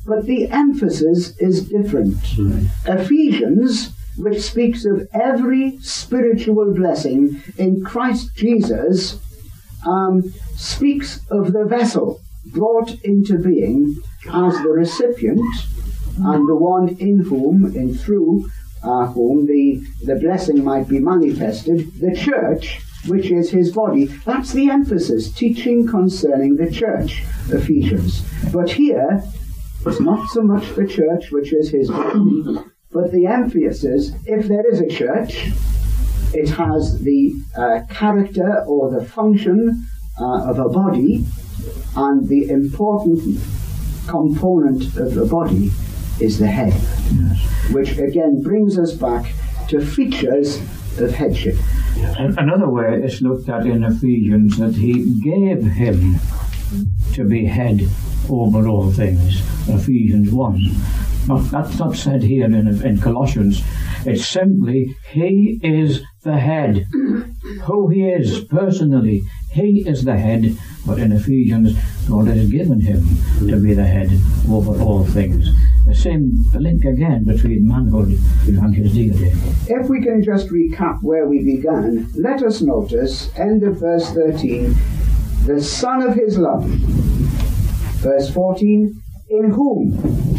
but the emphasis is different. Right. Ephesians, which speaks of every spiritual blessing in Christ Jesus, um, speaks of the vessel brought into being as the recipient and the one in whom, in through uh, whom the, the blessing might be manifested, the church, which is his body. That's the emphasis, teaching concerning the church, Ephesians. But here, it's not so much the church, which is his body, but the emphasis, if there is a church, it has the uh, character or the function uh, of a body, and the important component of the body is the head, yes. Which again brings us back to features of headship. Yes. Another way it's looked at in Ephesians that he gave him to be head over all things. Ephesians one. Not, that's not said here in, in Colossians. It's simply, he is the head. Who he is personally, he is the head. But in Ephesians, God has given him to be the head over all things. The same link again between manhood and his deity. If we can just recap where we began, let us notice, end of verse thirteen, the Son of his love. Verse fourteen, in whom?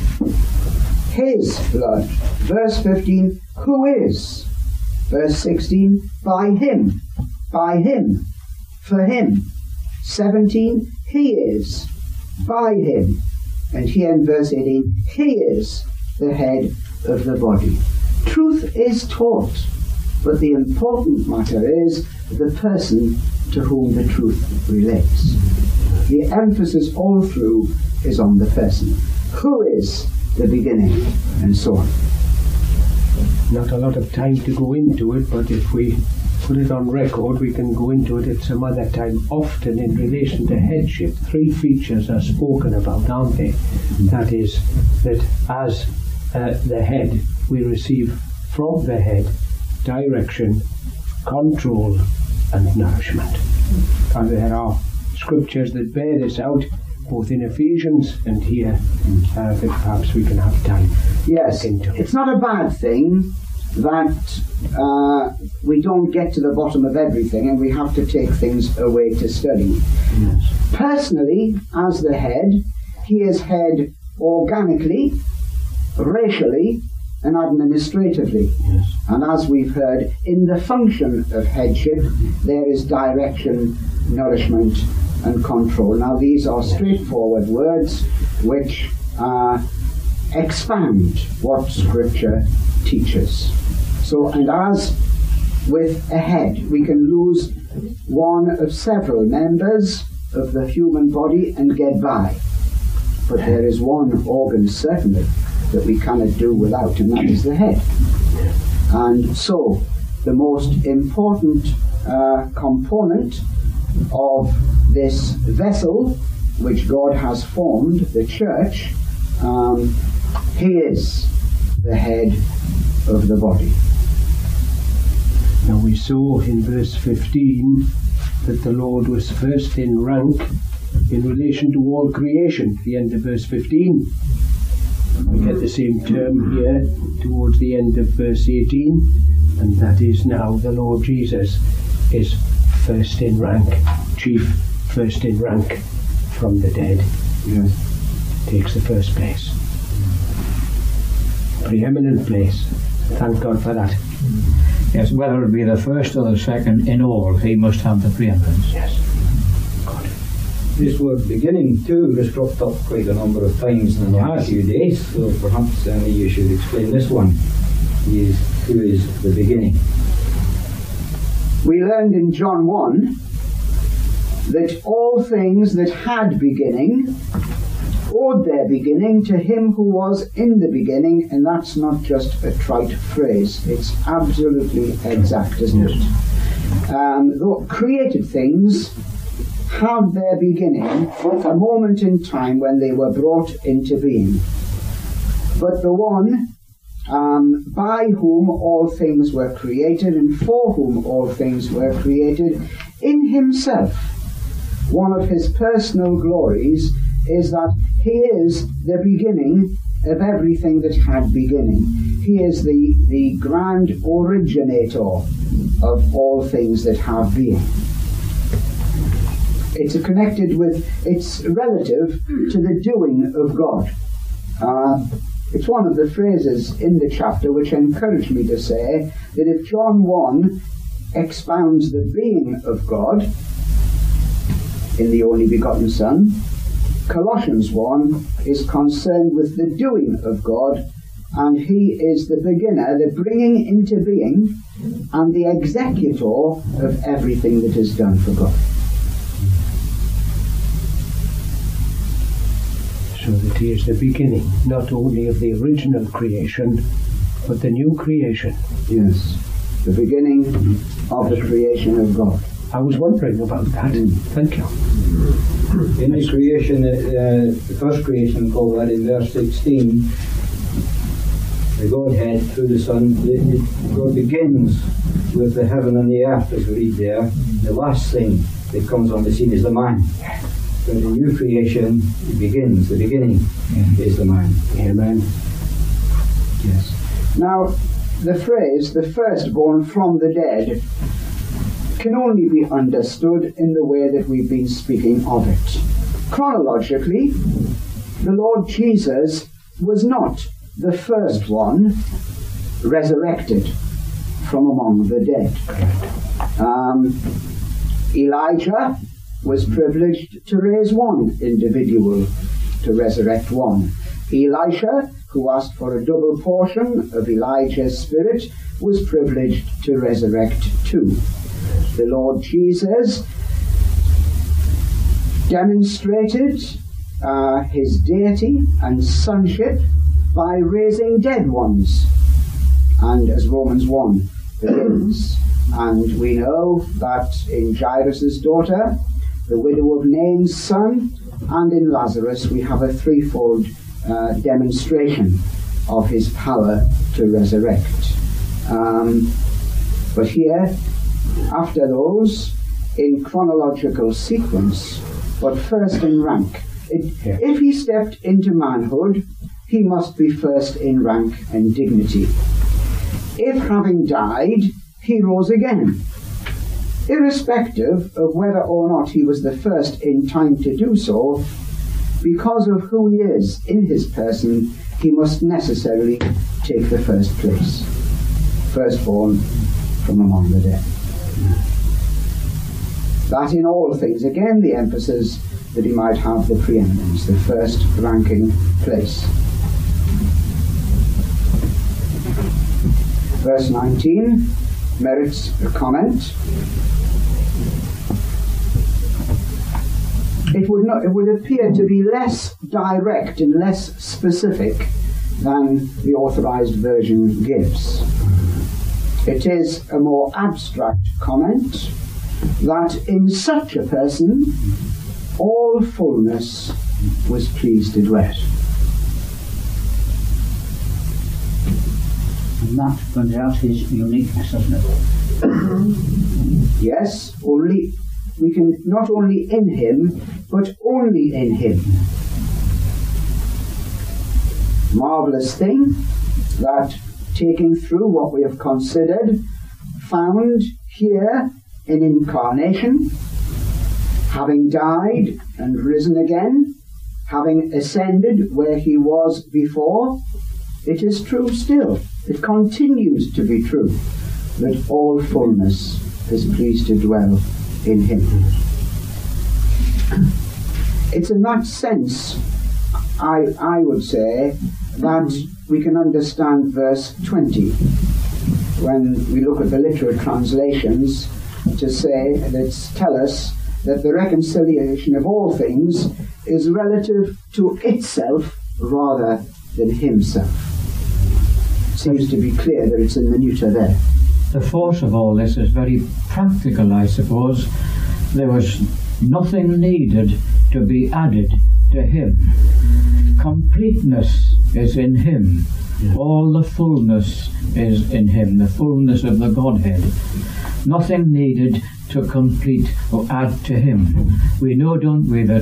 His blood. Verse fifteen, who is? Verse sixteen, by him. By him. For him. seventeen, he is. By him. And here in verse eighteen, he is the head of the body. Truth is taught, but the important matter is the person to whom the truth relates. The emphasis all through is on the person. Who is the beginning, and so on. Not a lot of time to go into it, but if we put it on record, we can go into it at some other time. Often in relation to headship, three features are spoken about, aren't they? That is, that as uh, the head, we receive from the head direction, control, and nourishment. And there are scriptures that bear this out, both in Ephesians and here, uh, that perhaps we can have time yes, to look into. It's not a bad thing that uh, we don't get to the bottom of everything and we have to take things away to study. Yes. Personally, as the head, he is head organically, racially, and administratively. Yes. And as we've heard, in the function of headship, there is direction, nourishment, and control. Now these are straightforward words which uh, expand what Scripture teaches. So, and as with a head, we can lose one of several members of the human body and get by. But there is one organ certainly that we cannot do without, and that is the head. And so, the most important uh, component of this vessel which God has formed, the church, um, he is the head of the body. Now we saw in verse fifteen that the Lord was first in rank in relation to all creation, the end of verse fifteen. We get the same term here towards the end of verse eighteen, and that is now the Lord Jesus is first in rank, chief, first in rank from the dead. Yes. Takes the first place. Preeminent place. Thank God for that. Yes, whether it be the first or the second, in all, he must have the preeminence. Yes. God. This word beginning too has cropped up quite a number of times in the last few days, so perhaps uh, you should explain this one. He is, who is the beginning? We learned in John one that all things that had beginning owed their beginning to him who was in the beginning, and that's not just a trite phrase, it's absolutely exact, isn't it? Um, though created things have their beginning at a moment in time when they were brought into being. But the one um, by whom all things were created and for whom all things were created, in himself, one of his personal glories is that He is the beginning of everything that had beginning. He is the, the grand originator of all things that have being. It's connected with, it's relative to the doing of God. Uh, it's one of the phrases in the chapter which encouraged me to say that if John one expounds the being of God in the only begotten Son, Colossians one is concerned with the doing of God, and he is the beginner, the bringing into being, and the executor of everything that is done for God. So that he is the beginning, not only of the original creation, but the new creation. Yes, the beginning of the creation of God. I was wondering about that. Mm. Thank you. In the creation, uh, the first creation, called that in verse sixteen, the Godhead through the Son, the, the, God begins with the heaven and the earth, as we read there. The last thing that comes on the scene is the man. But in the new creation, it begins, the beginning yeah. is the man. Amen. Yes. Now, the phrase, the firstborn from the dead, can only be understood in the way that we've been speaking of it. Chronologically, the Lord Jesus was not the first one resurrected from among the dead. Um, Elijah was privileged to raise one individual, to resurrect one. Elisha, who asked for a double portion of Elijah's spirit, was privileged to resurrect two. The Lord Jesus demonstrated uh, his deity and sonship by raising dead ones, and as Romans one begins. And we know that in Jairus' daughter, the widow of Nain's son, and in Lazarus, we have a threefold uh, demonstration of his power to resurrect. Um, but here, after those, in chronological sequence, but first in rank. It, yeah. If he stepped into manhood, he must be first in rank and dignity. If, having died, he rose again, irrespective of whether or not he was the first in time to do so, because of who he is in his person, he must necessarily take the first place, firstborn from among the dead. That in all things, again the emphasis that he might have the preeminence, the first ranking place. Verse nineteen merits a comment. It would not, it would appear to be less direct and less specific than the authorized version gives. It is a more abstract comment that in such a person all fullness was pleased to dwell. And that brings out his uniqueness, doesn't it? Yes, only we can not only in him, but only in him. Marvelous thing that, taking through what we have considered, found here in incarnation, having died and risen again, having ascended where he was before, it is true still. It continues to be true that all fullness is pleased to dwell in him. It's in that sense, I, I would say, that we can understand verse twenty when we look at the literal translations to say, that tell us that the reconciliation of all things is relative to itself rather than himself. It seems to be clear that it's in the neuter there. The force of all this is very practical, I suppose. There was nothing needed to be added to him. Completeness is in him. Yeah. All the fullness is in him, the fullness of the Godhead. Nothing needed to complete or add to him. We know, don't we, that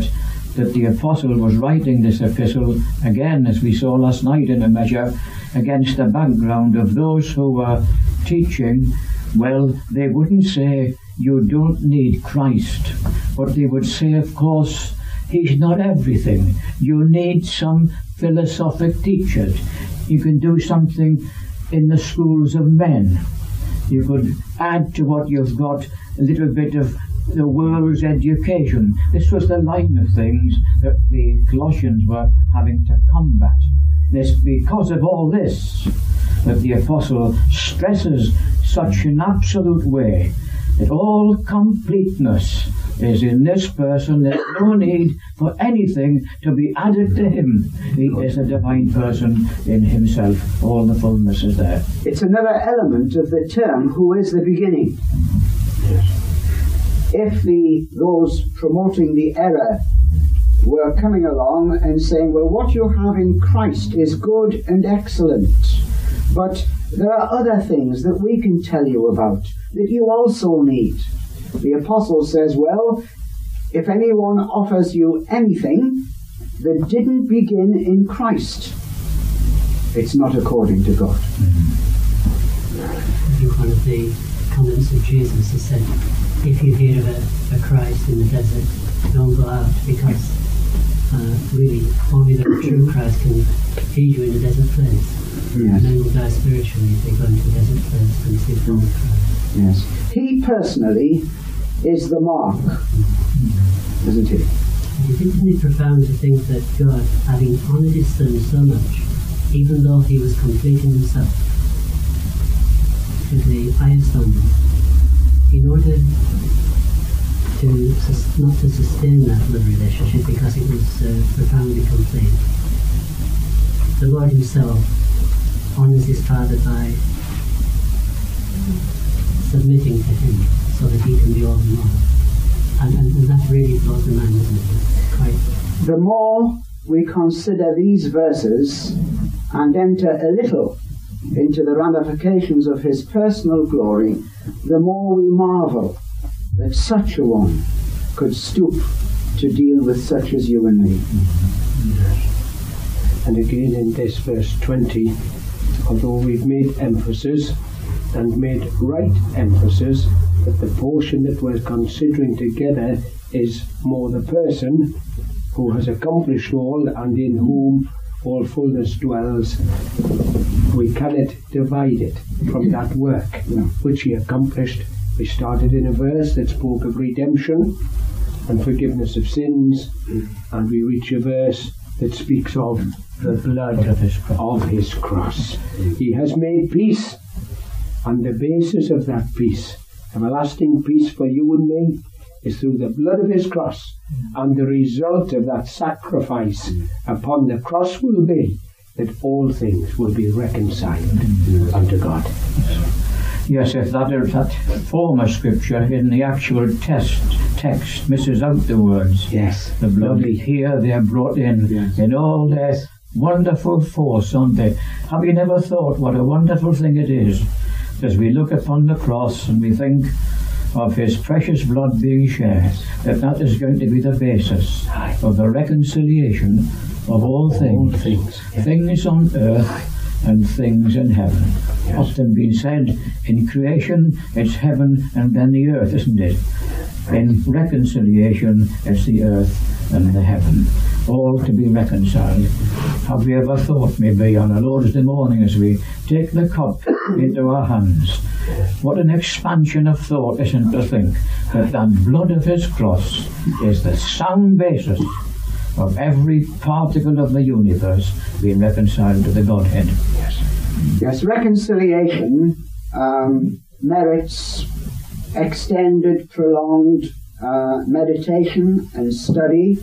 that the apostle was writing this epistle, again, as we saw last night in a measure, against the background of those who were teaching, well, they wouldn't say, you don't need Christ, but they would say, of course, he's not everything. You need some philosophic teachers. You can do something in the schools of men. You could add to what you've got a little bit of the world's education. This was the line of things that the Colossians were having to combat. And it's because of all this that the apostle stresses such an absolute way that all completeness is in this person. There's no need for anything to be added to him. He is a divine person in himself. All the fullness is there. It's another element of the term, who is the beginning. Yes. If the those promoting the error were coming along and saying, well, what you have in Christ is good and excellent, but there are other things that we can tell you about that you also need. The apostle says, well, if anyone offers you anything that didn't begin in Christ, it's not according to God. I think one of the comments of Jesus is said, if you hear of a, a Christ in the desert, don't go out, because uh, really only the true Christ can feed you in a desert place. Yes. Men will die spiritually if they go into a desert place and see the Christ. Yes. He personally is the mark, isn't he? Isn't it profound to think that God, having honoured his Son so much, even though he was complete in himself, to the highest honour, in order to sus- not to sustain that love relationship because it was uh, profoundly complete, the Lord himself honours his Father by submitting to him so that he can be all in all. And, and, and that really blows the mind, isn't it? Quite. The more we consider these verses and enter a little into the ramifications of his personal glory, the more we marvel that such a one could stoop to deal with such as you and me. And again in this verse twenty, although we've made emphasis and made right emphasis that the portion that we're considering together is more the person who has accomplished all and in whom all fullness dwells, we cannot divide it from that work which he accomplished. We started in a verse that spoke of redemption and forgiveness of sins, and we reach a verse that speaks of the blood of his cross. Of his cross. He has made peace, and the basis of that peace, everlasting peace for you and me, is through the blood of his cross, and the result of that sacrifice upon the cross will be that all things will be reconciled unto God. Yes, if that, if that former scripture in the actual test, text misses out the words, yes, the blood, lovely. Here they are brought in, yes, in all their wonderful force, aren't they? Have you never thought what a wonderful thing it is as we look upon the cross and we think of his precious blood being shed, that that is going to be the basis of the reconciliation of all things, all things, yes, things on earth and things in heaven. Yes. Often been said, in creation it's heaven and then the earth, isn't it? In reconciliation it's the earth and the heaven, all to be reconciled. Have we ever thought, maybe on a Lord's Day morning, as we take the cup into our hands, what an expansion of thought, isn't it, to think that that blood of his cross is the sound basis of every particle of the universe being reconciled to the Godhead. Yes, yes, reconciliation um, merits extended, prolonged uh, meditation and study.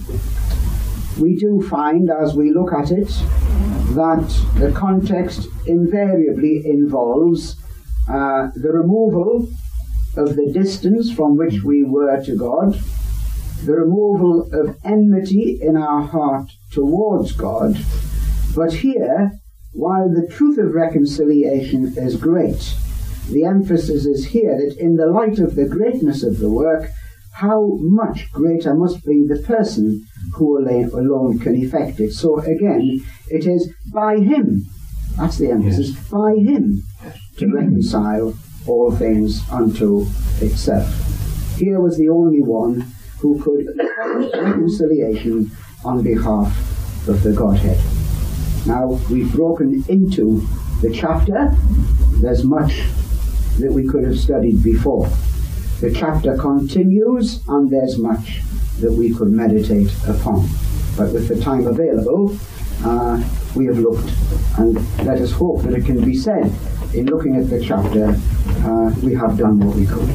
We do find, as we look at it, that the context invariably involves uh, the removal of the distance from which we were to God, the removal of enmity in our heart towards God. But here, while the truth of reconciliation is great, the emphasis is here that in the light of the greatness of the work, how much greater must be the person who alone can effect it. So again, it is by him, that's the emphasis, yes. by him to reconcile all things unto itself. Here was the only one who could effect reconciliation on behalf of the Godhead. Now, we've broken into the chapter. There's much that we could have studied before. The chapter continues, and there's much that we could meditate upon. But with the time available, uh, we have looked, and let us hope that it can be said, in looking at the chapter, uh, we have done what we could.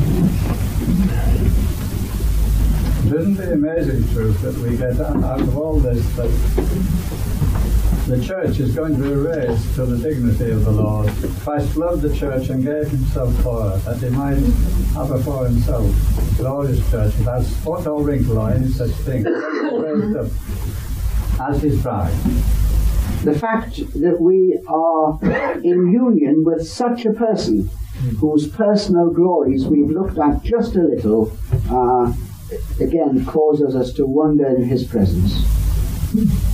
Isn't the amazing truth that we get out of all this, that the church is going to be raised to the dignity of the Lord? Christ loved the church and gave himself for her, that he might have her for himself. Glorious church, without spot or wrinkle or any such thing, raised up as his bride. The fact that we are in union with such a person, whose personal glories we've looked at just a little, uh, again causes us to wonder in his presence.